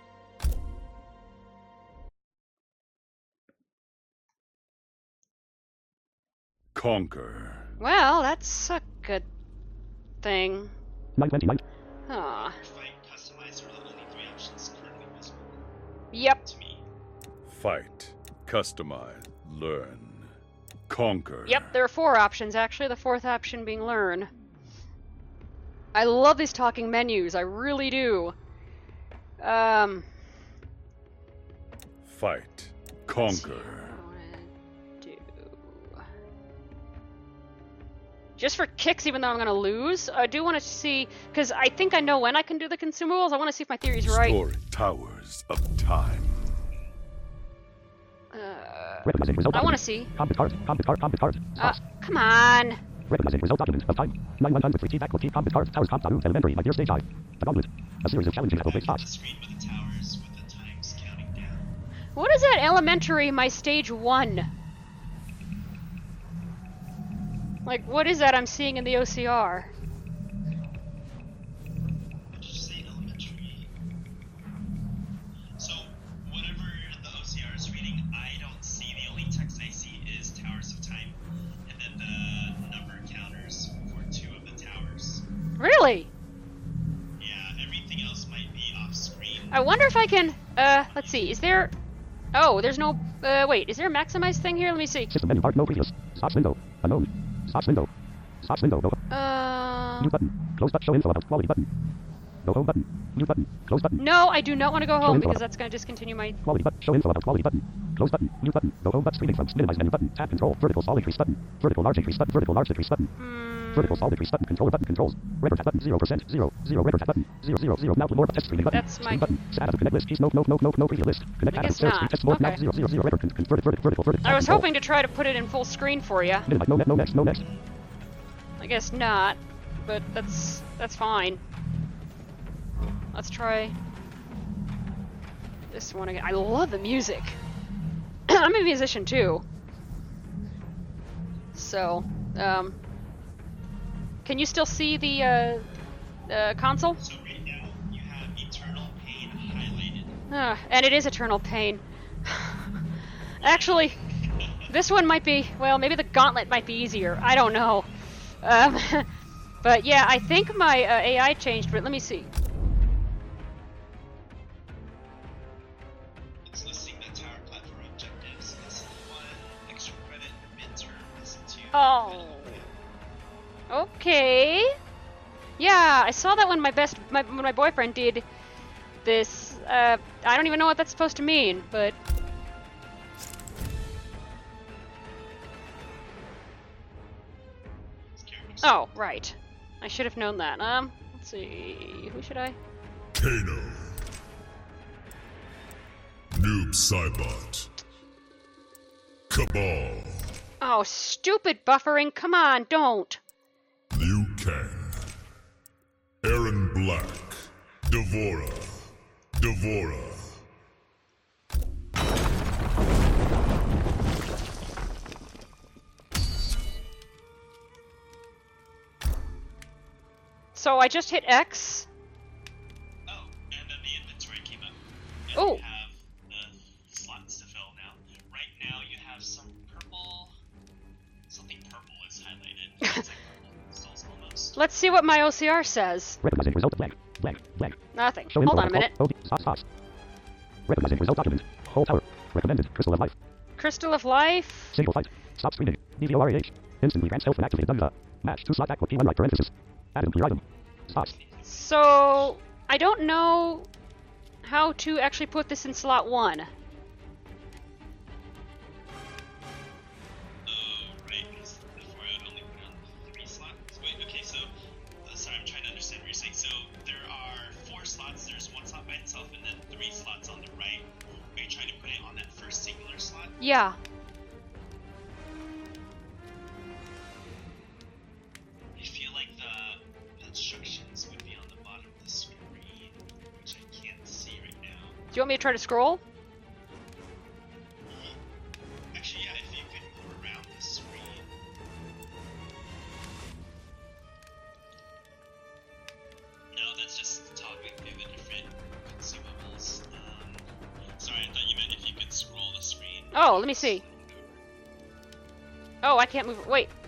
Conquer. Well, that's a good thing. 929. Huh. Fight, customize are the only 3 options currently visible Yep. to me. Fight. Customize. Learn. Conquer. Yep, there are 4 options actually, the 4th option being learn. I love these talking menus, I really do. Fight. Conquer. Just for kicks, even though I'm gonna lose, I do want to see, because I think I know when I can do the consumables. I want to see if my theory's right. Story Towers of Time. I want to see. Combat card. Come on. Recognizing result document of time. 9100 free feedback with combat card. Towers combat elementary. My dear stage 5. The gauntlet. A series of challenging level-based The spots. screen with the towers with the times counting down. What is that elementary, my stage 1? Like, what is that I'm seeing in the OCR? What did you say, elementary? So, whatever the OCR is reading, I don't see. The only text I see is Towers of Time, and then the number counters for 2 of the towers. Really? Yeah, everything else might be off screen. I wonder if I can, let's see, is there... Oh, there's no, wait, is there a maximize thing here? Let me see. System menu bar. No previous. Spots window. Unknown. Spots window. Spots window. Go. New button. Close button. Show info about quality button. Go home button. New button. Close button. No, I do not want to go home info because about- that's going to discontinue my... Quality button. Show info about quality button. Close button. New button. Go home button. Screening from minimize menu button. Tab control. Vertical small increase button. Vertical large increase button. Vertical large decrease button. Vertical small decrease button. Controller button. Controls. Render tab button. 0%. 0. Render tab button. 0. Now more test screening button. That's my- Screen button. Status of connect list. Piece no preview list. Connect I tab. guess Share not. screen. Test mode. Now Okay. 0. Render vertical. I was control. hoping to try to put it in full screen for you. Minimize. No next. I guess not, but that's fine. Let's try this one again. I love the music. I'm a musician too. So, can you still see the console? So right now, you have Eternal Pain highlighted. And it is Eternal Pain. Actually, this one might be, well, maybe the Gauntlet might be easier. I don't know. But yeah, I think my AI changed, but let me see. It's listing the tower platform objectives. Lesson 1, extra credit, midterm, lesson 2. Oh. Okay. Yeah, I saw that when when my boyfriend did this. I don't even know what that's supposed to mean, but... Oh, right. I should have known that. Let's see. Who should I? Kano. Noob Saibot. Cabal. Oh, stupid buffering. Come on, don't. Devora. Devora. So I just hit X. Oh, and then the inventory came up. And Oh. you have the slots to fill now. Right now you have some purple... Something purple is highlighted. It's like purple crystals almost. Let's see what my OCR says. Recognizing result blank. Blank. Blank. Nothing. Show Hold info. on a minute. Stop. Recognizing result document. Whole tower. Recommended. Crystal of life. Crystal of Life. Single fight. Stop screening. DVORAH. Instantly grants health and activate Dunga. Match 2 slot back with P1 right parenthesis. Add and clear item. Stops. So I don't know how to actually put this in slot 1. Oh, right. Because before I would only put it on 3 slots. Wait, okay, so... sorry, I'm trying to understand what you're saying. So there are 4 slots. There's 1 slot by itself and then 3 slots on the right. Are you trying to put it on that first singular slot? Yeah. I feel like the instructions would be on the bottom of the screen, which I can't see right now. Do you want me to try to scroll? Actually, yeah, if you could move around the screen. No, that's just talking through the different consumables. Sorry, I thought you meant if you could scroll the screen. Oh, let me see. Oh, I can't move. Wait.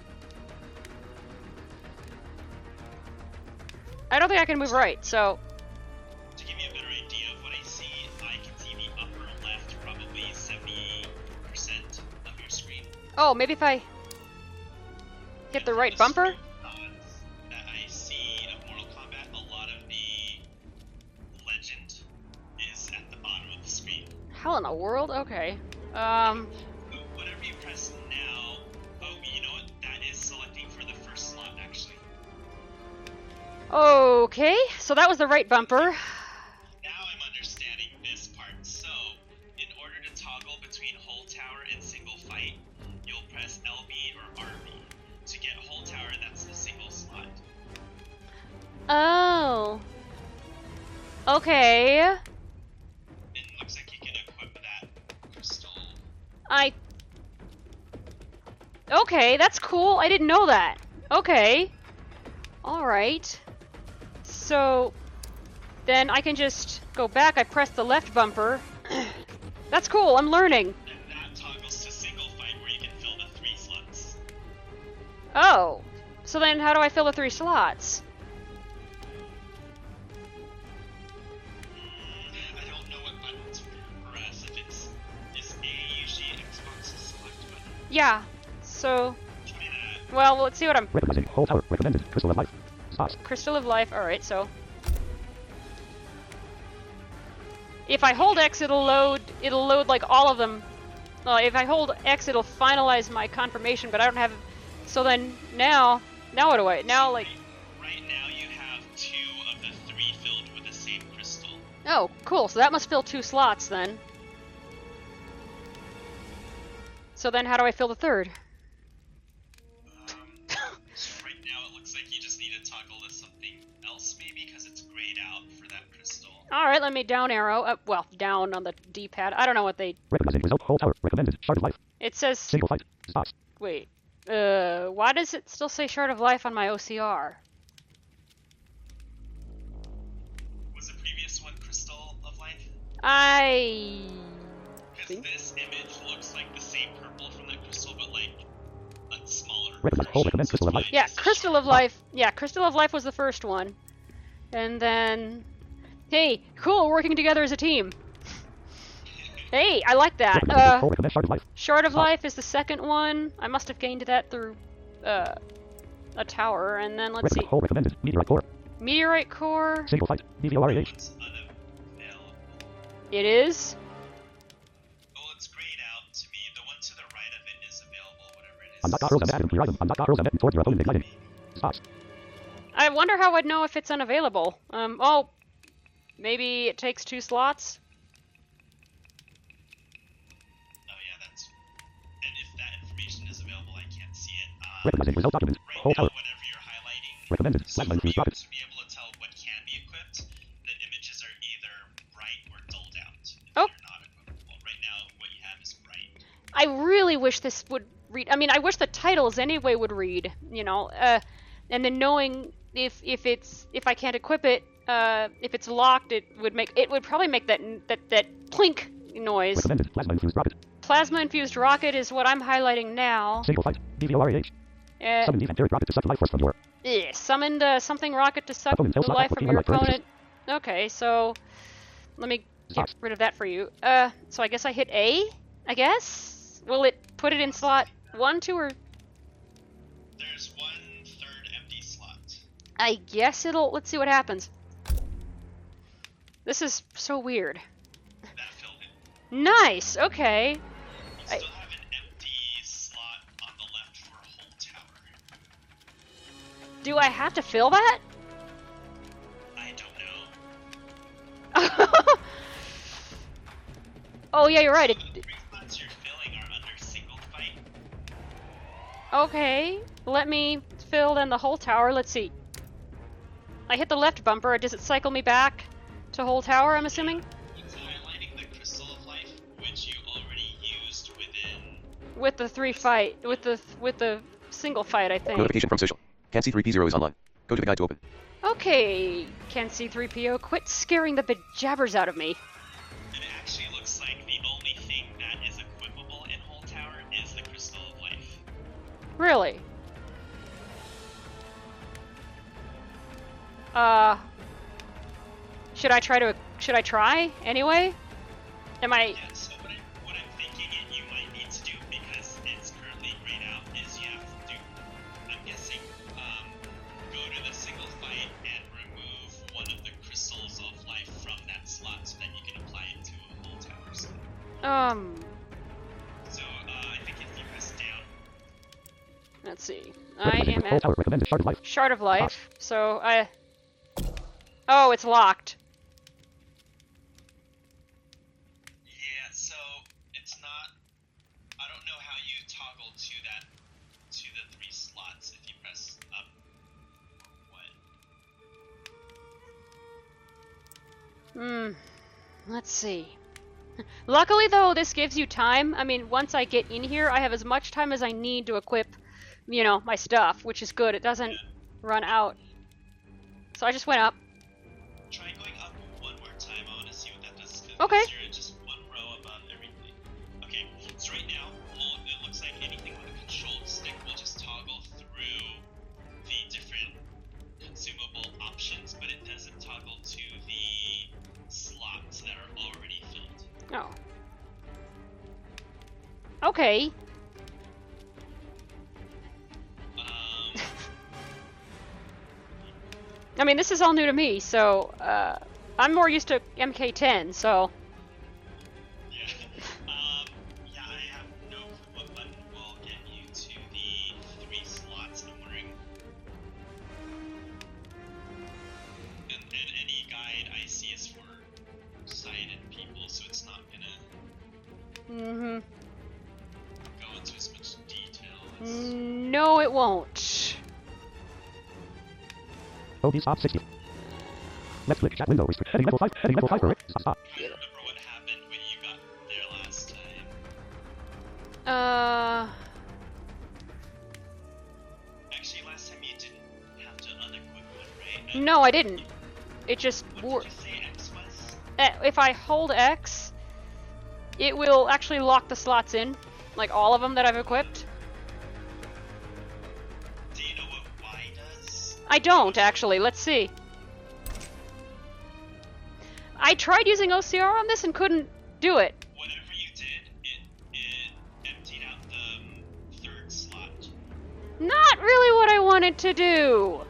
I don't think I can move right, so... To give you a better idea of what I see, I can see the upper left, probably 70% of your screen. Oh, maybe if I hit the right bumper? That I see of Mortal Kombat, a lot of the legend is at the bottom of the screen. How in the world? Okay. Whatever you press now, oh, you know what? That is selecting for the first slot, actually. Okay, so that was the right bumper. Now I'm understanding this part. So, in order to toggle between whole tower and single fight, you'll press LB or RB. To get whole tower, that's the single slot. Oh. Okay. It looks like you can equip that crystal. Okay, that's cool. I didn't know that. Okay. Alright. So, then I can just go back. I press the left bumper. That's cool. I'm learning. And that toggles to single fight where you can fill the 3 slots. Oh. So then how do I fill the 3 slots? I don't know what button to press. If it's A, usually Xbox's select button. Yeah. So, Try that. well, let's see what I'm... Recognizing whole tower. Recommended. Crystal of life. Stops. Crystal of Life. Alright, so... If I hold X, it'll load like all of them. If I hold X, it'll finalize my confirmation, but I don't have... So then, now what do I... Now, like... Right now you have 2 of the 3 filled with the same crystal. Oh, cool. So that must fill 2 slots, then. So then how do I fill the 3rd? Right now it looks like you just need to toggle to something else, maybe, because it's grayed out for that crystal. Alright, let me down arrow. Well, down on the D-pad. I don't know what they... Recognizing result. Whole tower. Recommended. Shard of life. It says... Single fight. Stops. Wait. Why does it still say Shard of Life on my OCR? Was the previous one Crystal of Life? Because this image looks like the same purple from that crystal, but like a smaller Recommend. Whole recommend. Crystal of life. Yeah, Crystal of Life. Yeah, Crystal of Life was the first one. And then... Hey, cool, working together as a team. Hey, I like that. Whole recommend. Shard of life. Shard of Life is the second one. I must have gained that through, a tower. And then, let's see. Whole recommended. Meteorite core. Meteorite Core. Single fight. DVORAH. It's unavailable. It is. Oh, it's grayed out to me. The one to the right of it is available, whatever it is. I'm not got and add and clear item. I'm not got and toward your opponent declining. Stops. I wonder how I'd know if it's unavailable. Oh, maybe it takes 2 slots? Oh yeah, that's... And if that information is available, I can't see it. Recognizing result document. Right Whole now, tower. whatever you're highlighting... Recommended. So Flatline for fuse you rocket. to be able to tell what can be equipped, the image really wish this would read. I mean, I wish the titles anyway would read. You know, and then knowing if I can't equip it, if it's locked, it would probably make that plink noise. Recommended plasma infused rocket. Plasma infused rocket is what I'm highlighting now. Single fight. DVORAH. Summon Evantheric rocket to suck the life force from your. Summoned something rocket to suck Opponent the tells life rocket from for your gain life opponent. Okay, so let me get rid of that for you. So I guess I hit A. I guess. Will it put it in slot 1, 2, or? There's 1/3 empty slot. I guess it'll. Let's see what happens. This is so weird. That filled it. Nice. Okay. You still have an empty slot on the left for a whole tower. Do I have to fill that? I don't know. Oh yeah, you're right. So the 3 slots you're filling are under single fight. Okay, let me fill in the whole tower. Let's see. I hit the left bumper. Does it cycle me back to whole tower, I'm assuming? It's highlighting the Crystal of Life, which you already used within... With the 3 fight. With the single fight, I think. Notification from social. Can C3P0 is online. Go to the guide to open. Okay, can C3PO quit scaring the bejabbers out of me. It actually looks like the only thing that is equipable in whole tower is the Crystal of Life. Really? Should I try anyway? Am I? Yeah, so what I'm thinking you might need to do, because it's currently grayed out, is you have to, I'm guessing, go to the single fight and remove one of the Crystals of Life from that slot so that you can apply it to a whole tower slot. So, I think if you press down. Let's see. I am Whole at tower recommended shard of life. Shard of Life, so I... Oh, it's locked. Yeah, so it's not... I don't know how you toggle to the 3 slots if you press up or what. Let's see. Luckily, though, this gives you time. I mean, once I get in here, I have as much time as I need to equip, you know, my stuff, which is good. It doesn't run out. So I just went up. Try going up one more time. I want to see what that does. Okay. You're just one row above everything. Okay, so right now, it looks like anything with a controlled stick will just toggle through the different consumable options, but it doesn't toggle to the slots that are already filled. Oh. Okay. I mean, this is all new to me, so I'm more used to MK10, so... Yeah. Yeah, I have no clue what button will get you to the 3 slots. I'm wondering... And any guide I see is for sighted people, so it's not gonna... go into as much detail as... No, it won't. OB stop 60. Left click chat window restrict. Heading level 5. Heading level 5 for it. Stop. I don't remember what happened when you got there last time. Actually, last time you didn't have to unequip one, right? No, I didn't. It just What did you say X was? if I hold X, it will actually lock the slots in, like all of them that I've equipped. Do you know what Y does? I don't, actually. Let's see. I tried using OCR on this and couldn't do it. Whatever you did, it emptied out the 3rd slot. Not really what I wanted to do.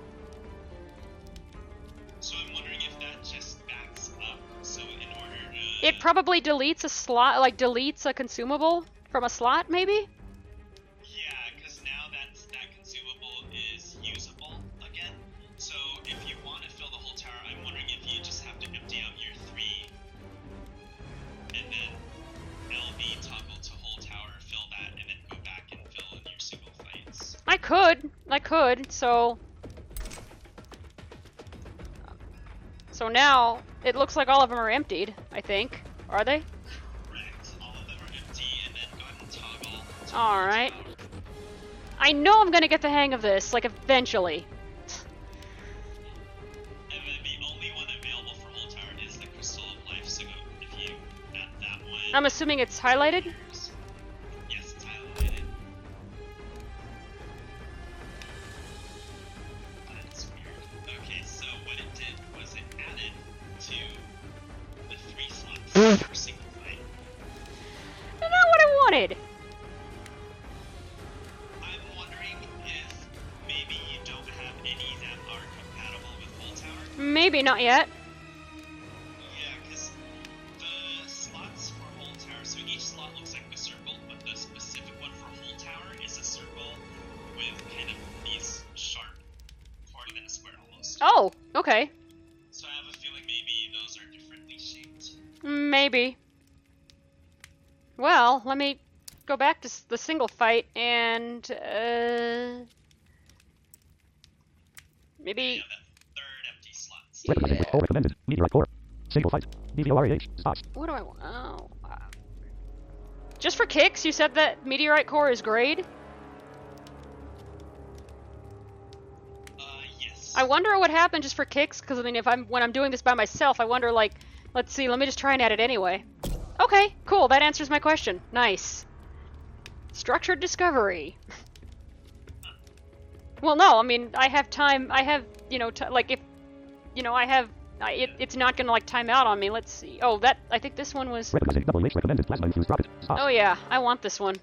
So I'm wondering if that just backs up. So in order to... It probably deletes a slot, like deletes a consumable from a slot, maybe? Yeah, because now that consumable is usable again. So if you want to fill the whole tower, I'm wondering if you just have to empty out your 3, and then LB toggle to whole tower, fill that, and then go back and fill in your single fights. I could, so... So now, it looks like all of them are emptied, I think. Are they? Correct. All of them are empty, and then go ahead and toggle Alright. I know I'm gonna get the hang of this, like, eventually. And then the only one available for Whole Tower is the Crystal of Life, so if you add that one... I'm assuming it's highlighted? Yes, it's highlighted. That's weird. Okay, so what it did was it added to the 3 slots for single fight. That's not what I wanted! I'm wondering if maybe you don't have any that are compatible with Whole Tower. Maybe not yet. Yeah, because the slots for Whole Tower, so each slot looks like a circle, but the specific one for Whole Tower is a circle with kind of these sharp, harder than a square almost. Oh, okay. So I have a feeling maybe those are differently shaped. Maybe. Well, let me go back to the single fight and, maybe... Yeah, that third empty slots. Recommended. All recommended. Meteorite core. Single fight. DVORAH. Spots. What do I want? Oh. Just for kicks, you said that Meteorite Core is grade? Yes. I wonder what happened just for kicks, because I mean, when I'm doing this by myself, I wonder, like, let's see, let me just try and add it anyway. Okay, cool, that answers my question. Nice. Structured discovery. Well, no, I mean, I have time, I have, you know, like, if, you know, it's not gonna, like, time out on me. Let's see. Oh, I think this one was... Recommended. Double H recommended. Plasma infused rocket. Spots. Oh, yeah, I want this one.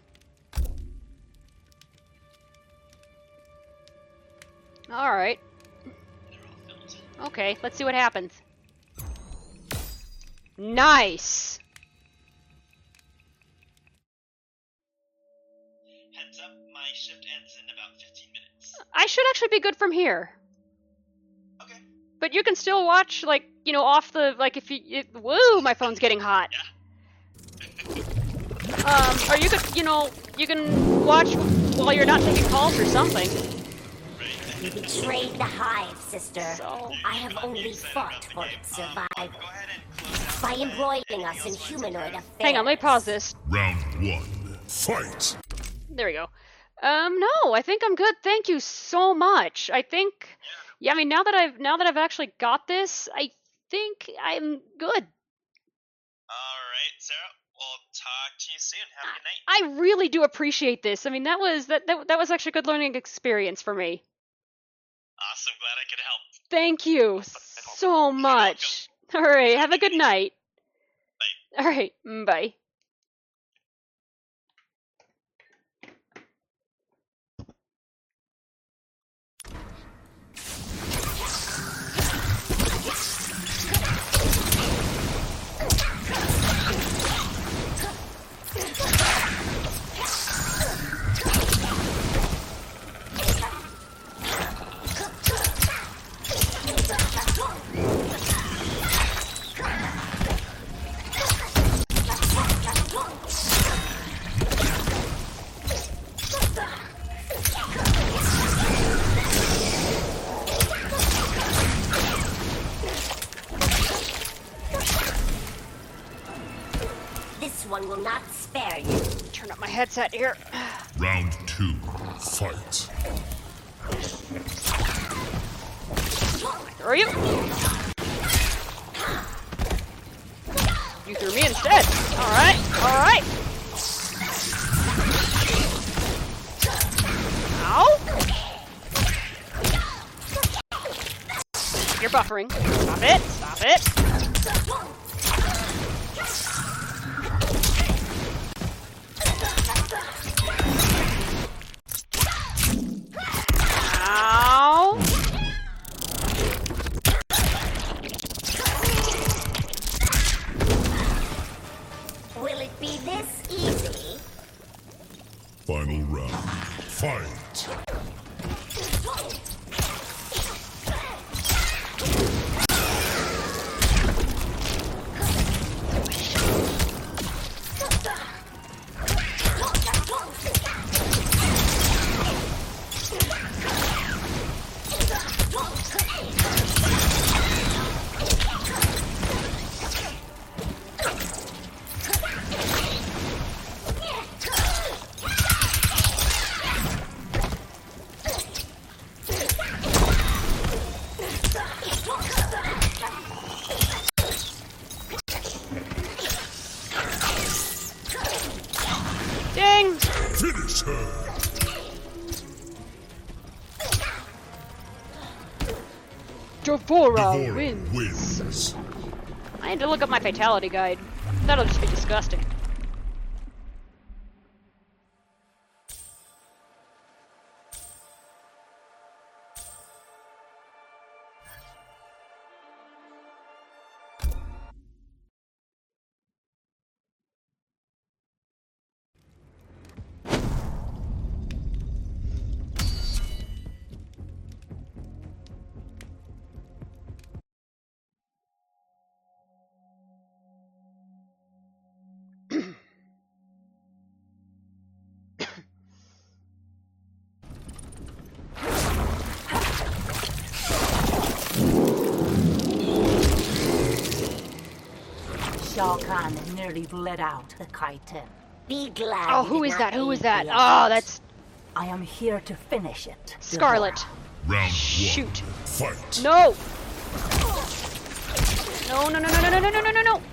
Alright. They're all filled. Okay, let's see what happens. Nice! Heads up, my shift ends in about 15 minutes. I should actually be good from here. Okay. But you can still watch, like, you know, off the, like, if you, woo, my phone's getting hot. Yeah. Or you could, you know, you can watch while you're not taking calls or something. You betrayed the hive, sister. So... I have only fought for its survival. Go ahead and close out. By embroidering us in humanoid affairs. Hang on, let me pause this. Round 1. Fight! There we go. No, I think I'm good. Thank you so much. I think, yeah, I mean, now that I've actually got this, I think I'm good. Alright, Sarah. We'll talk to you soon. Have a good night. I really do appreciate this. I mean, that was actually a good learning experience for me. Awesome. Glad I could help. Thank you so much. All right, have a good night. Bye. All right, bye. This one will not spare you. Turn up my headset here. Round 2. Fight. Throw you. You threw me instead. All right, all right. Ow. You're buffering. Stop it, stop it. Ow. Will it be this easy? Final round. Fight! her. Devora Devora wins. wins. I need to look up my fatality guide. That'll just be disgusting. Shao Kahn nearly bled out the chitin. Be glad. Oh, you who did is not that? Who is aid that? the Oh, others. that's I am here to finish it. Scarlet. Round Shoot. 1. Fight. No! No, no, no, no, no, no, no, no, no, no!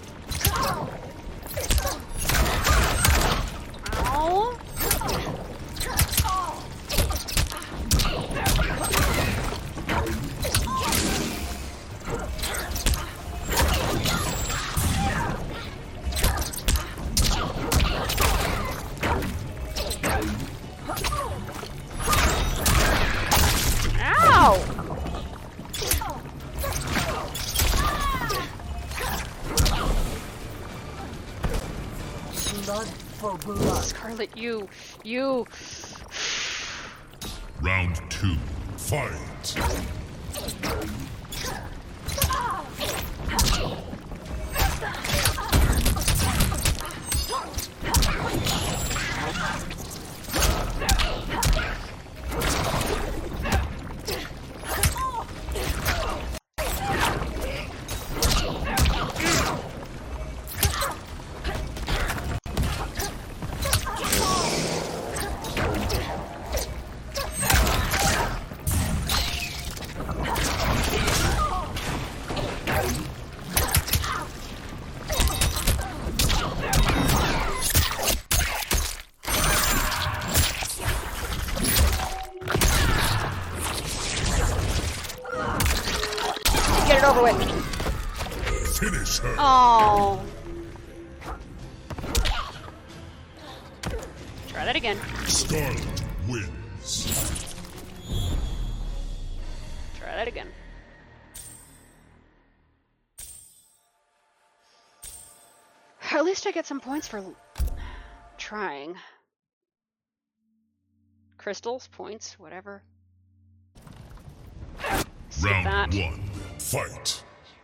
Ow. Ow! Blood for blood. Scarlet, you. Round 2. Fight. Get it over with. Finish her. Oh. Try that again. Scarlet wins. Try that again. At least I get some points for trying. Crystals, points, whatever. Skip Round that. 1. Fight.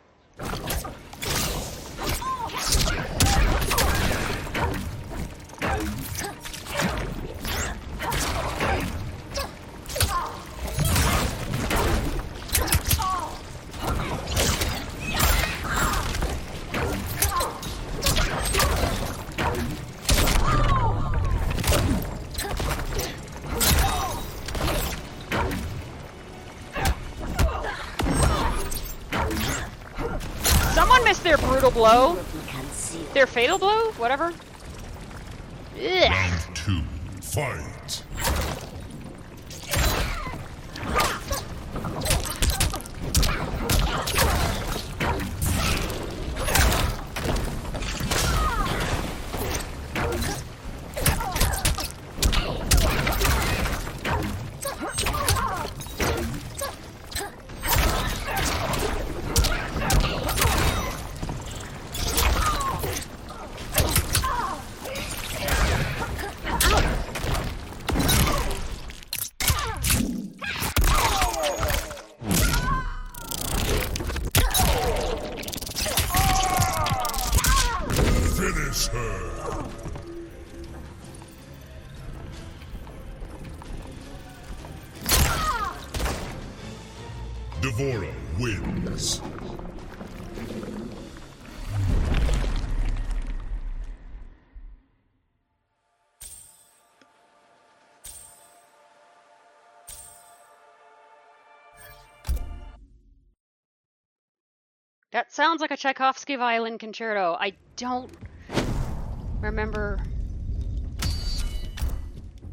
Someone missed their brutal blow. Their fatal blow? Whatever. Ugh. Round 2. Fight. Finish her. Devora wins. That sounds like a Tchaikovsky violin concerto. I don't remember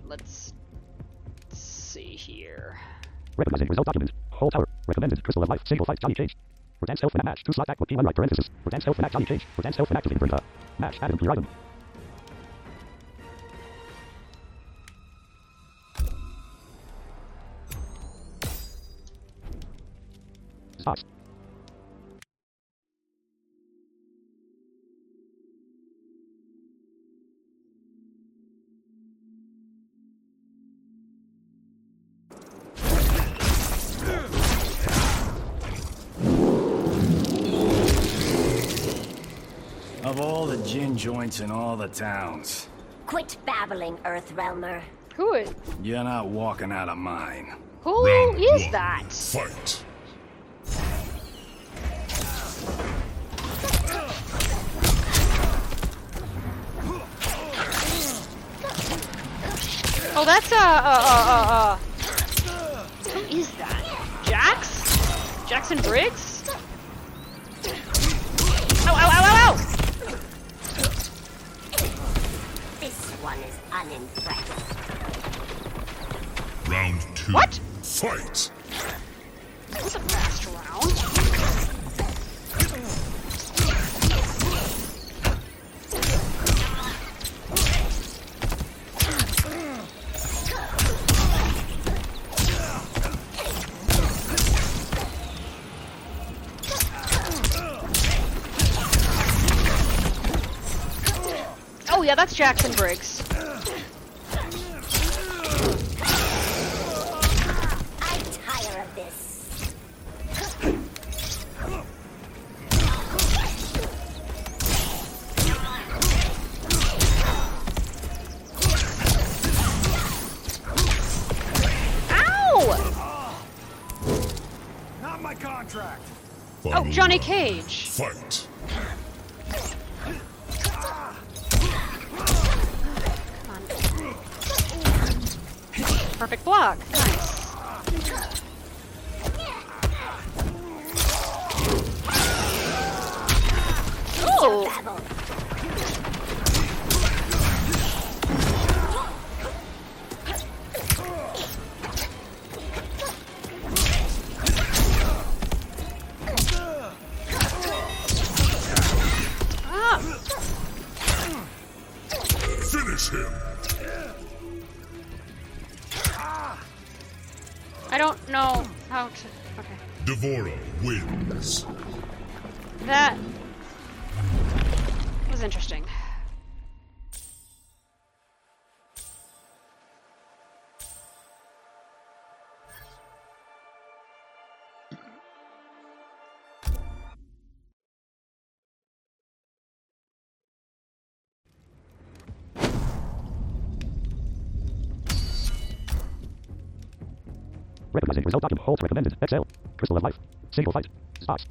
let's see here. Recognizing result document. Whole tower. Recommended. Crystal of life. Single fight. Johnny change. Verdansk health and match. 2 slot back with P1 right parenthesis. Verdansk health and Johnny change. Verdansk health and activate printer. Match. Add your item. Stops. Of all the gin joints in all the towns, Quit babbling, Earthrealmer. Who is? you're not walking out of mine. Who Round is 1. that? Fight. Oh, that's who is that? Jax? Jackson Briggs? Ow, ow, ow, ow, ow! This one is unimpressed. Round 2. What? Fight. That was a fast round. Oh yeah, that's Jackson Briggs. I'm tired of this. Ow! Not my contract. Oh, Johnny Cage. Fight. Perfect block. Nice. Oh! Babble. Ah! Finish him. I don't know how to. Okay. Devora wins. That was interesting. Recognizing result document. Hold recommended. XL. Crystal of life. Single fight. Stops.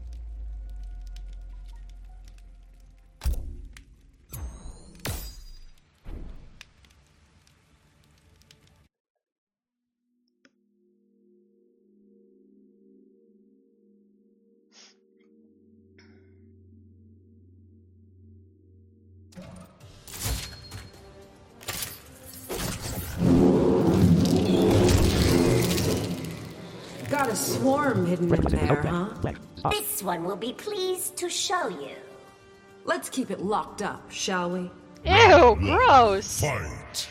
Got a swarm hidden in there, huh? This one will be pleased to show you. Let's keep it locked up, shall we? Ew, gross. Fight.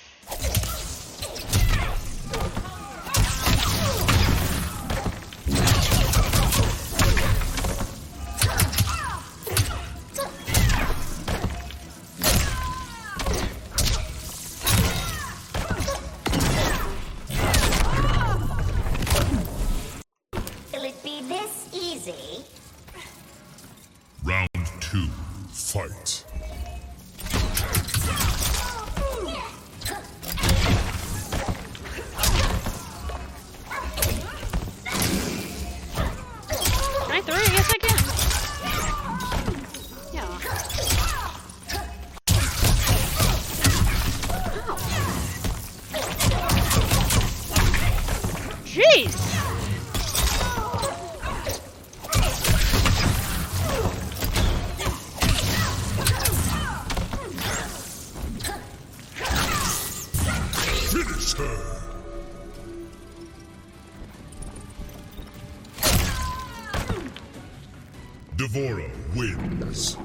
Will it be this easy? Round 2. Fight. Can I throw it? Yes, I can. Yeah. Ow. Jeez. Devora wins.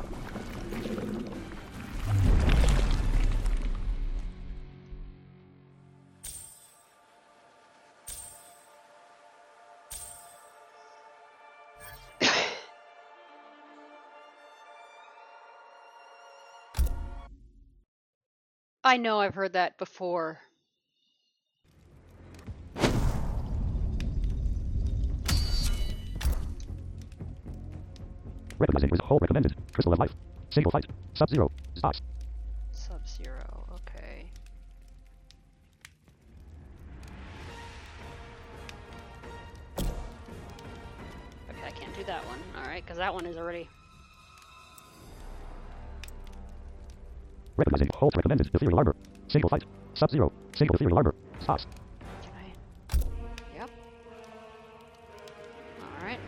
I know I've heard that before. Recognizing was whole recommended. Crystal of Life. Single fight. Sub-Zero. Spots. Sub-Zero, okay. Okay, I can't do that one. Alright, because that one is already... Recognizing whole recommended. Ethereal Armor. Single fight. Sub-Zero. Single Ethereal Armor. Spots. Can I? Yep. Alright.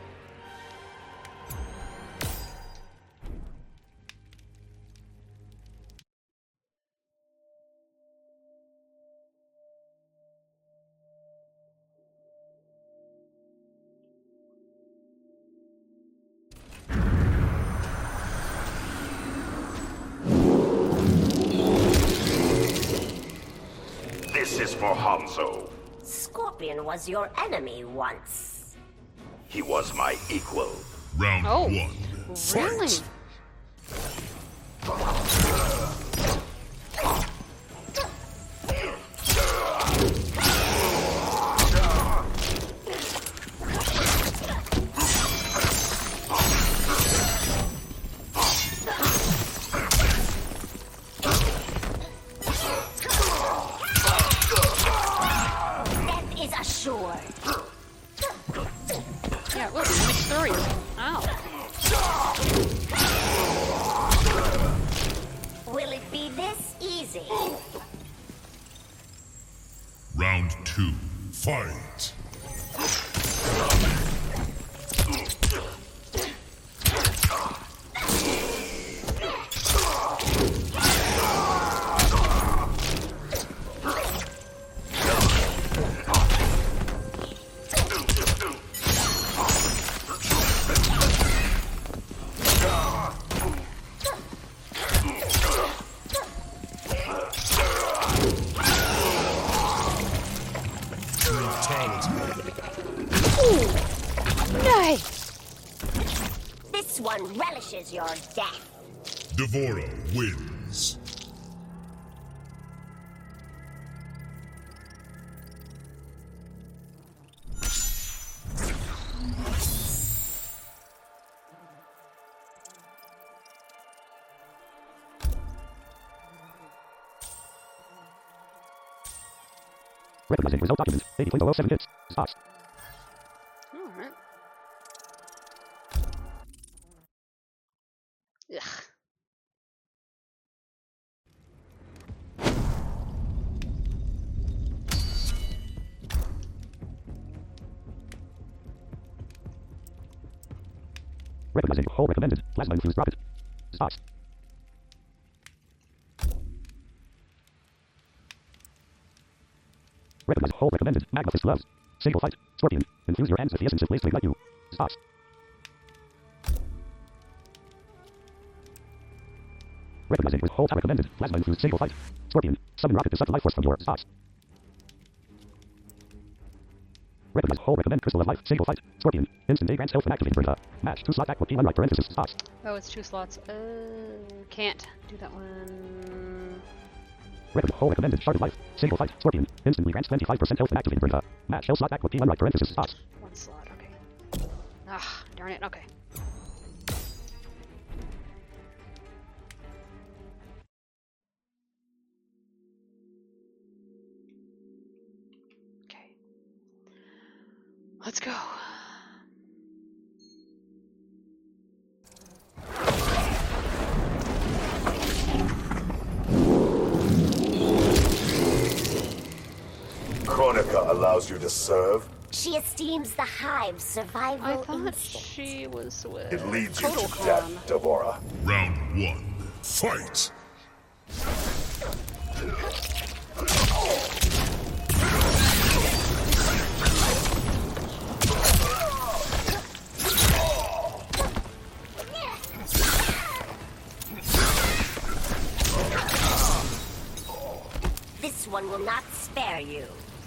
This is for Hanzo. Scorpion was your enemy once. He was my equal. Round Oh, one. really? Fight. Death is assured. Yeah, look, mixed stories. Ow. Will it be this easy? Round two. Fight. Nice! This one relishes your death. Devora wins. Recognizing result document. 80.007 hits. Spots. Alright. Ugh. Recognizing whole recommended. Plasma infused rocket. Spots. Recognize whole recommended. Magma Fist gloves. Single fight. Scorpion. Infuse your hands with the essence of blaze to ignite you. Spots. Recognizing with whole recommended. Plasma infused single fight. Scorpion. Summon rocket to suck the life force from your spots. Recognize whole recommend crystal of life. Single fight. Scorpion. Instant day grants health and activate Verta. Match 2 slot back with P1 right parenthesis spots. Oh, it's 2 slots. Can't do that one. Recommend whole recommended shard of life. Single fight. Scorpion. Instantly grants 25% health and activate Verta. Match L slot back with P1 right parenthesis spots. 1 slot, okay. Ah, darn it, okay. Okay. Let's go. Kronika allows you to serve. She esteems the hive's survival I thought instinct. she was with It leads you Total to Con. death, Devora. Round one. Fight. Scorn will not spare you.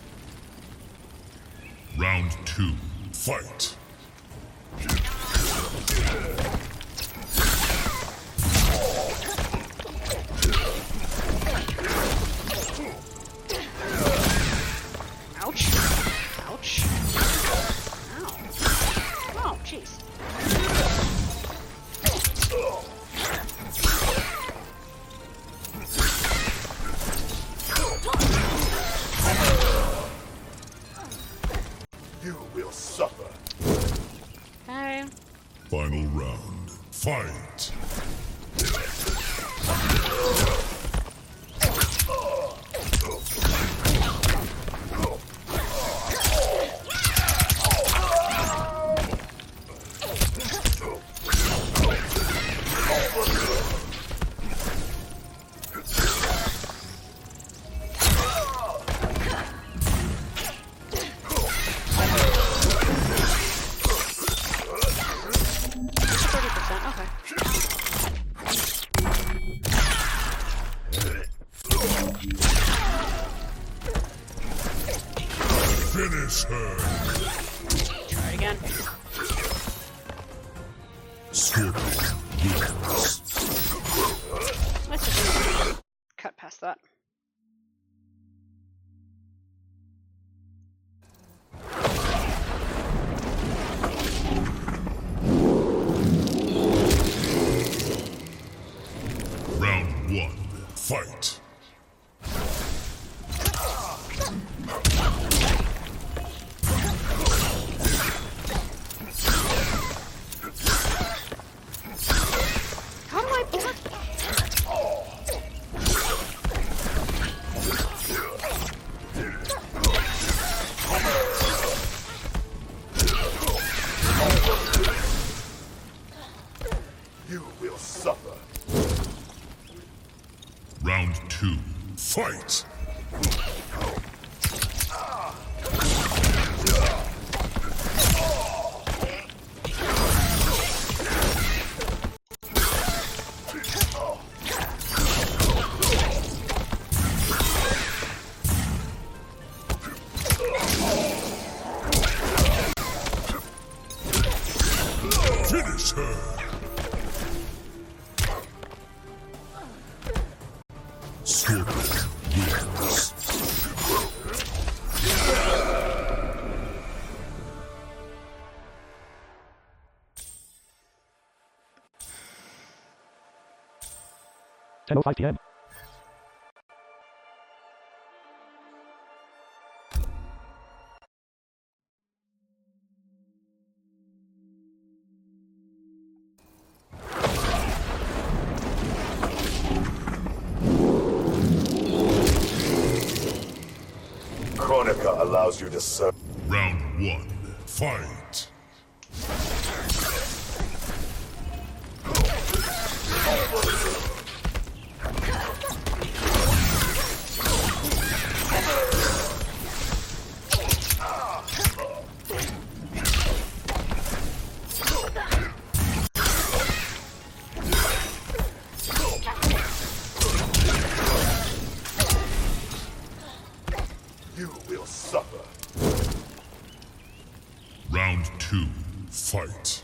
Round 2. Fight. Ouch. Ouch. Ow. Oh, jeez. You will suffer. Okay. Final round. Fight. Finish her. Try it again. Scorpion wins. Let's just cut past that. Round 1. Fight. How do I block? You will suffer. Round 2. Fight. Finish her. Scorpion wins. Ten 10:05 p.m. Chronica allows you to serve. Round 1. Fight. You will suffer. Round 2. Fight.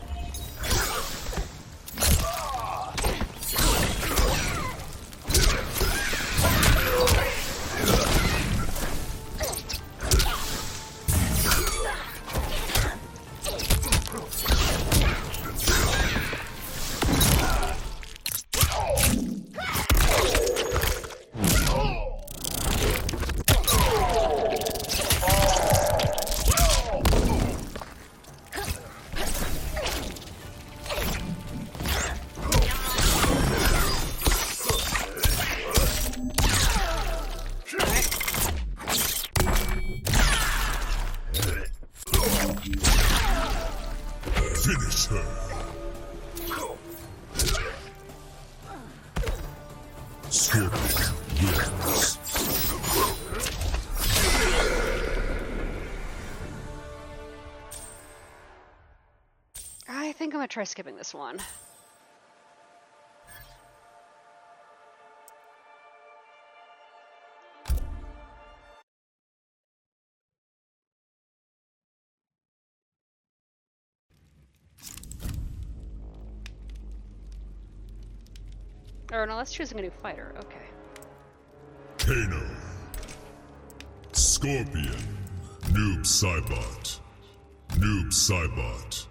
Finish her. Scorpion wins. I think I'm gonna try skipping this one. Or no, that's choosing a new fighter. Okay. Kano. Scorpion. Noob Saibot. Noob Saibot.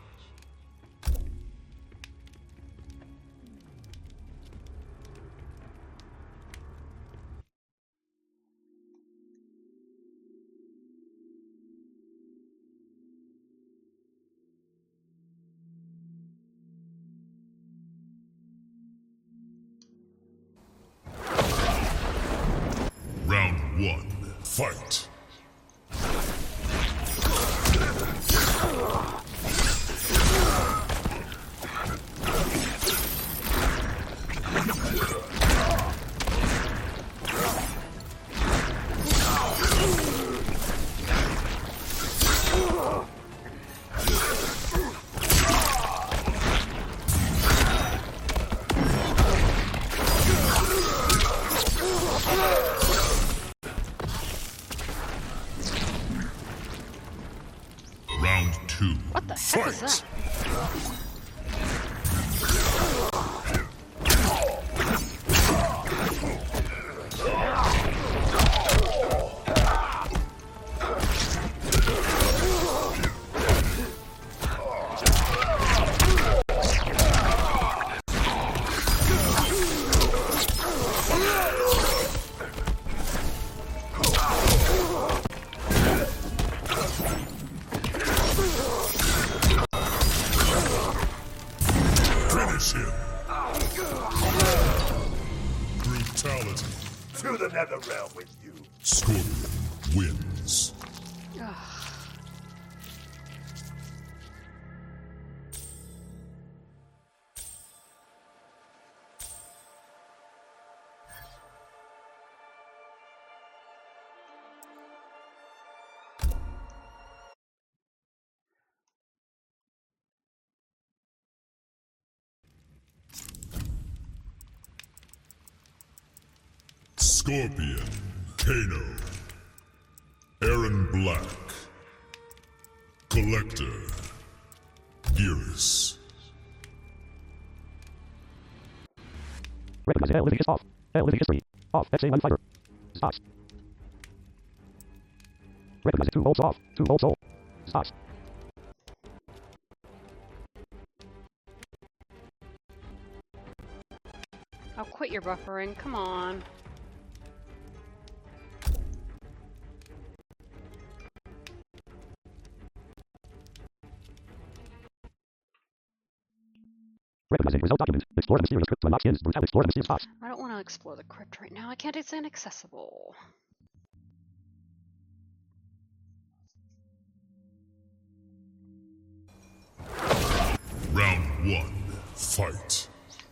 Round 1. Fight. Round 2. What the heck is that? Finish him. Brutality. To the nether realm with you. Scorpion wins. Scorpion, Kano, Aaron Black, Collector, Gearus. Recognize L living is off. L living history. Off. XA fighter. Stops. Recognize 2 volts off. 2 volts soul. Stops. I'll quit your buffering. Come on. Recognizing result document. Explore the mysterious crypt to unlock skins. Brutal. Explore the mysterious spots. I don't want to explore the crypt right now. I can't. It's inaccessible. Round 1. Fight.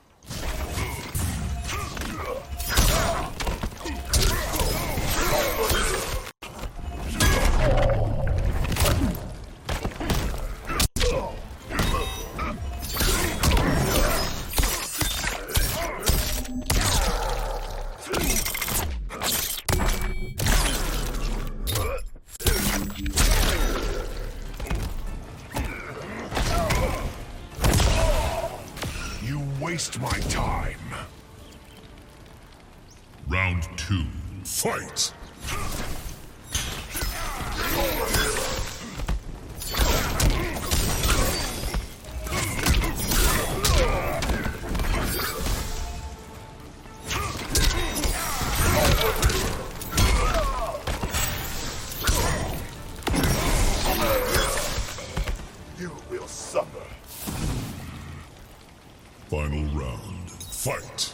You waste my time. Round 2. Fight. You will suffer. Final round. Fight.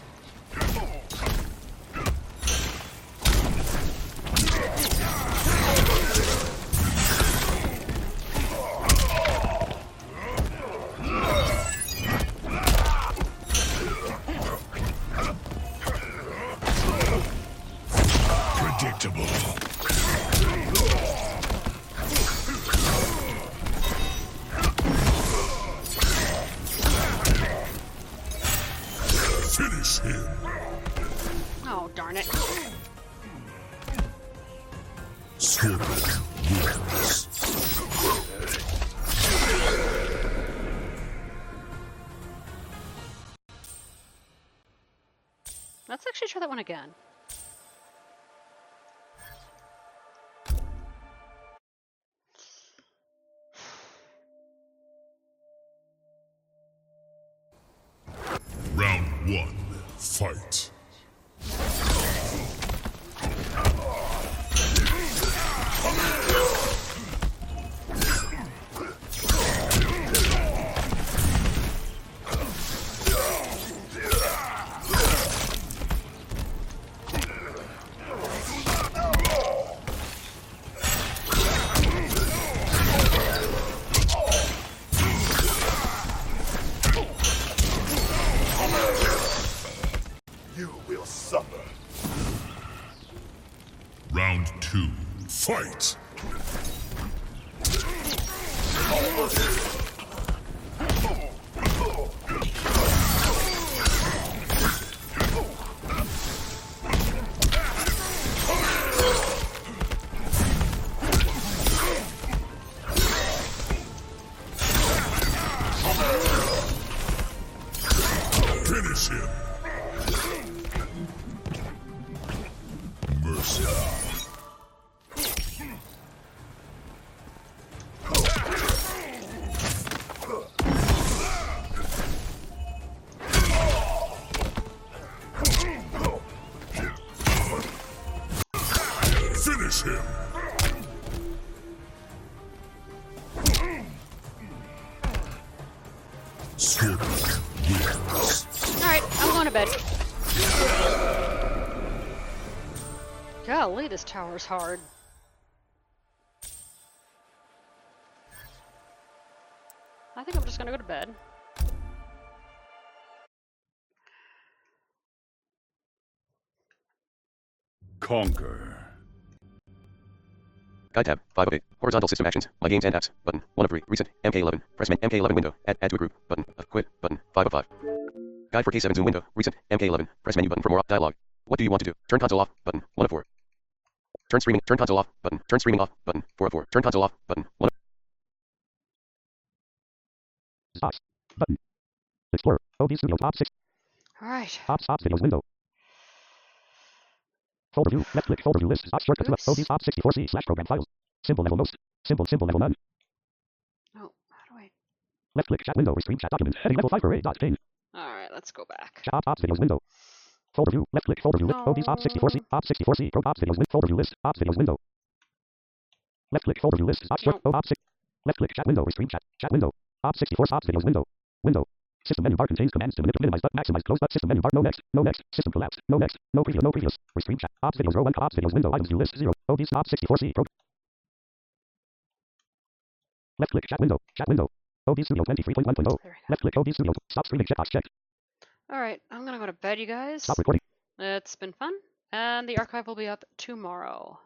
Predictable. Finish him. Oh, darn it. Scorpion wins. Let's actually try that one again. Round 1. Fight. You will suffer. Round 2. Fight. Finish him. Mercy. Finish him. Scorpion wins. Alright, I'm going to bed. Golly, this tower's hard. I think I'm just gonna go to bed. Conquer. Guide tab. 5 of 8. Horizontal system actions. My games and apps. Button. 1 of 3. Recent. MK11. Press MK11 window. Add to a group. Button. Quit. Button. 5 of 5. Guide for K7 zoom window. Recent. MK11. Press menu button for more dialogue. What do you want to do? Turn console off. Button. 1 of 4. Turn streaming. Turn console off. Button. Turn streaming off. Button. 4 of 4. Turn console off. Button. 1 of Stocks. Button. Explorer. OB Studio top 6. Alright. Top videos window. Folder view. Left click folder view list. Stop shortcut to OB top 64C/program files. Symbol level most. Symbol level none. Oh, how do I... Left click chat window. Restream chat document. Heading level 5 array. Change. Alright, let's go back. Top videos window. Folder view. Left click folder view list. OB top 64C. Top 64C. Pro top videos. Folder view list. Top videos window. Left click folder view list. Stop short. Top 6. Left click chat window. Restream chat. Chat window. Top 64 top videos window. Window. System menu bar contains commands to minimize but maximize close but system menu bar no next system collapse no next no previous restream chat ops videos row 1 ops videos window items view list 0 OBs top 64C pro left click chat window OB Studio 23.1.0 left click OB Studio stop streaming checkbox checked. Alright, I'm gonna go to bed, you guys. Stop recording. It's been fun, and the archive will be up tomorrow.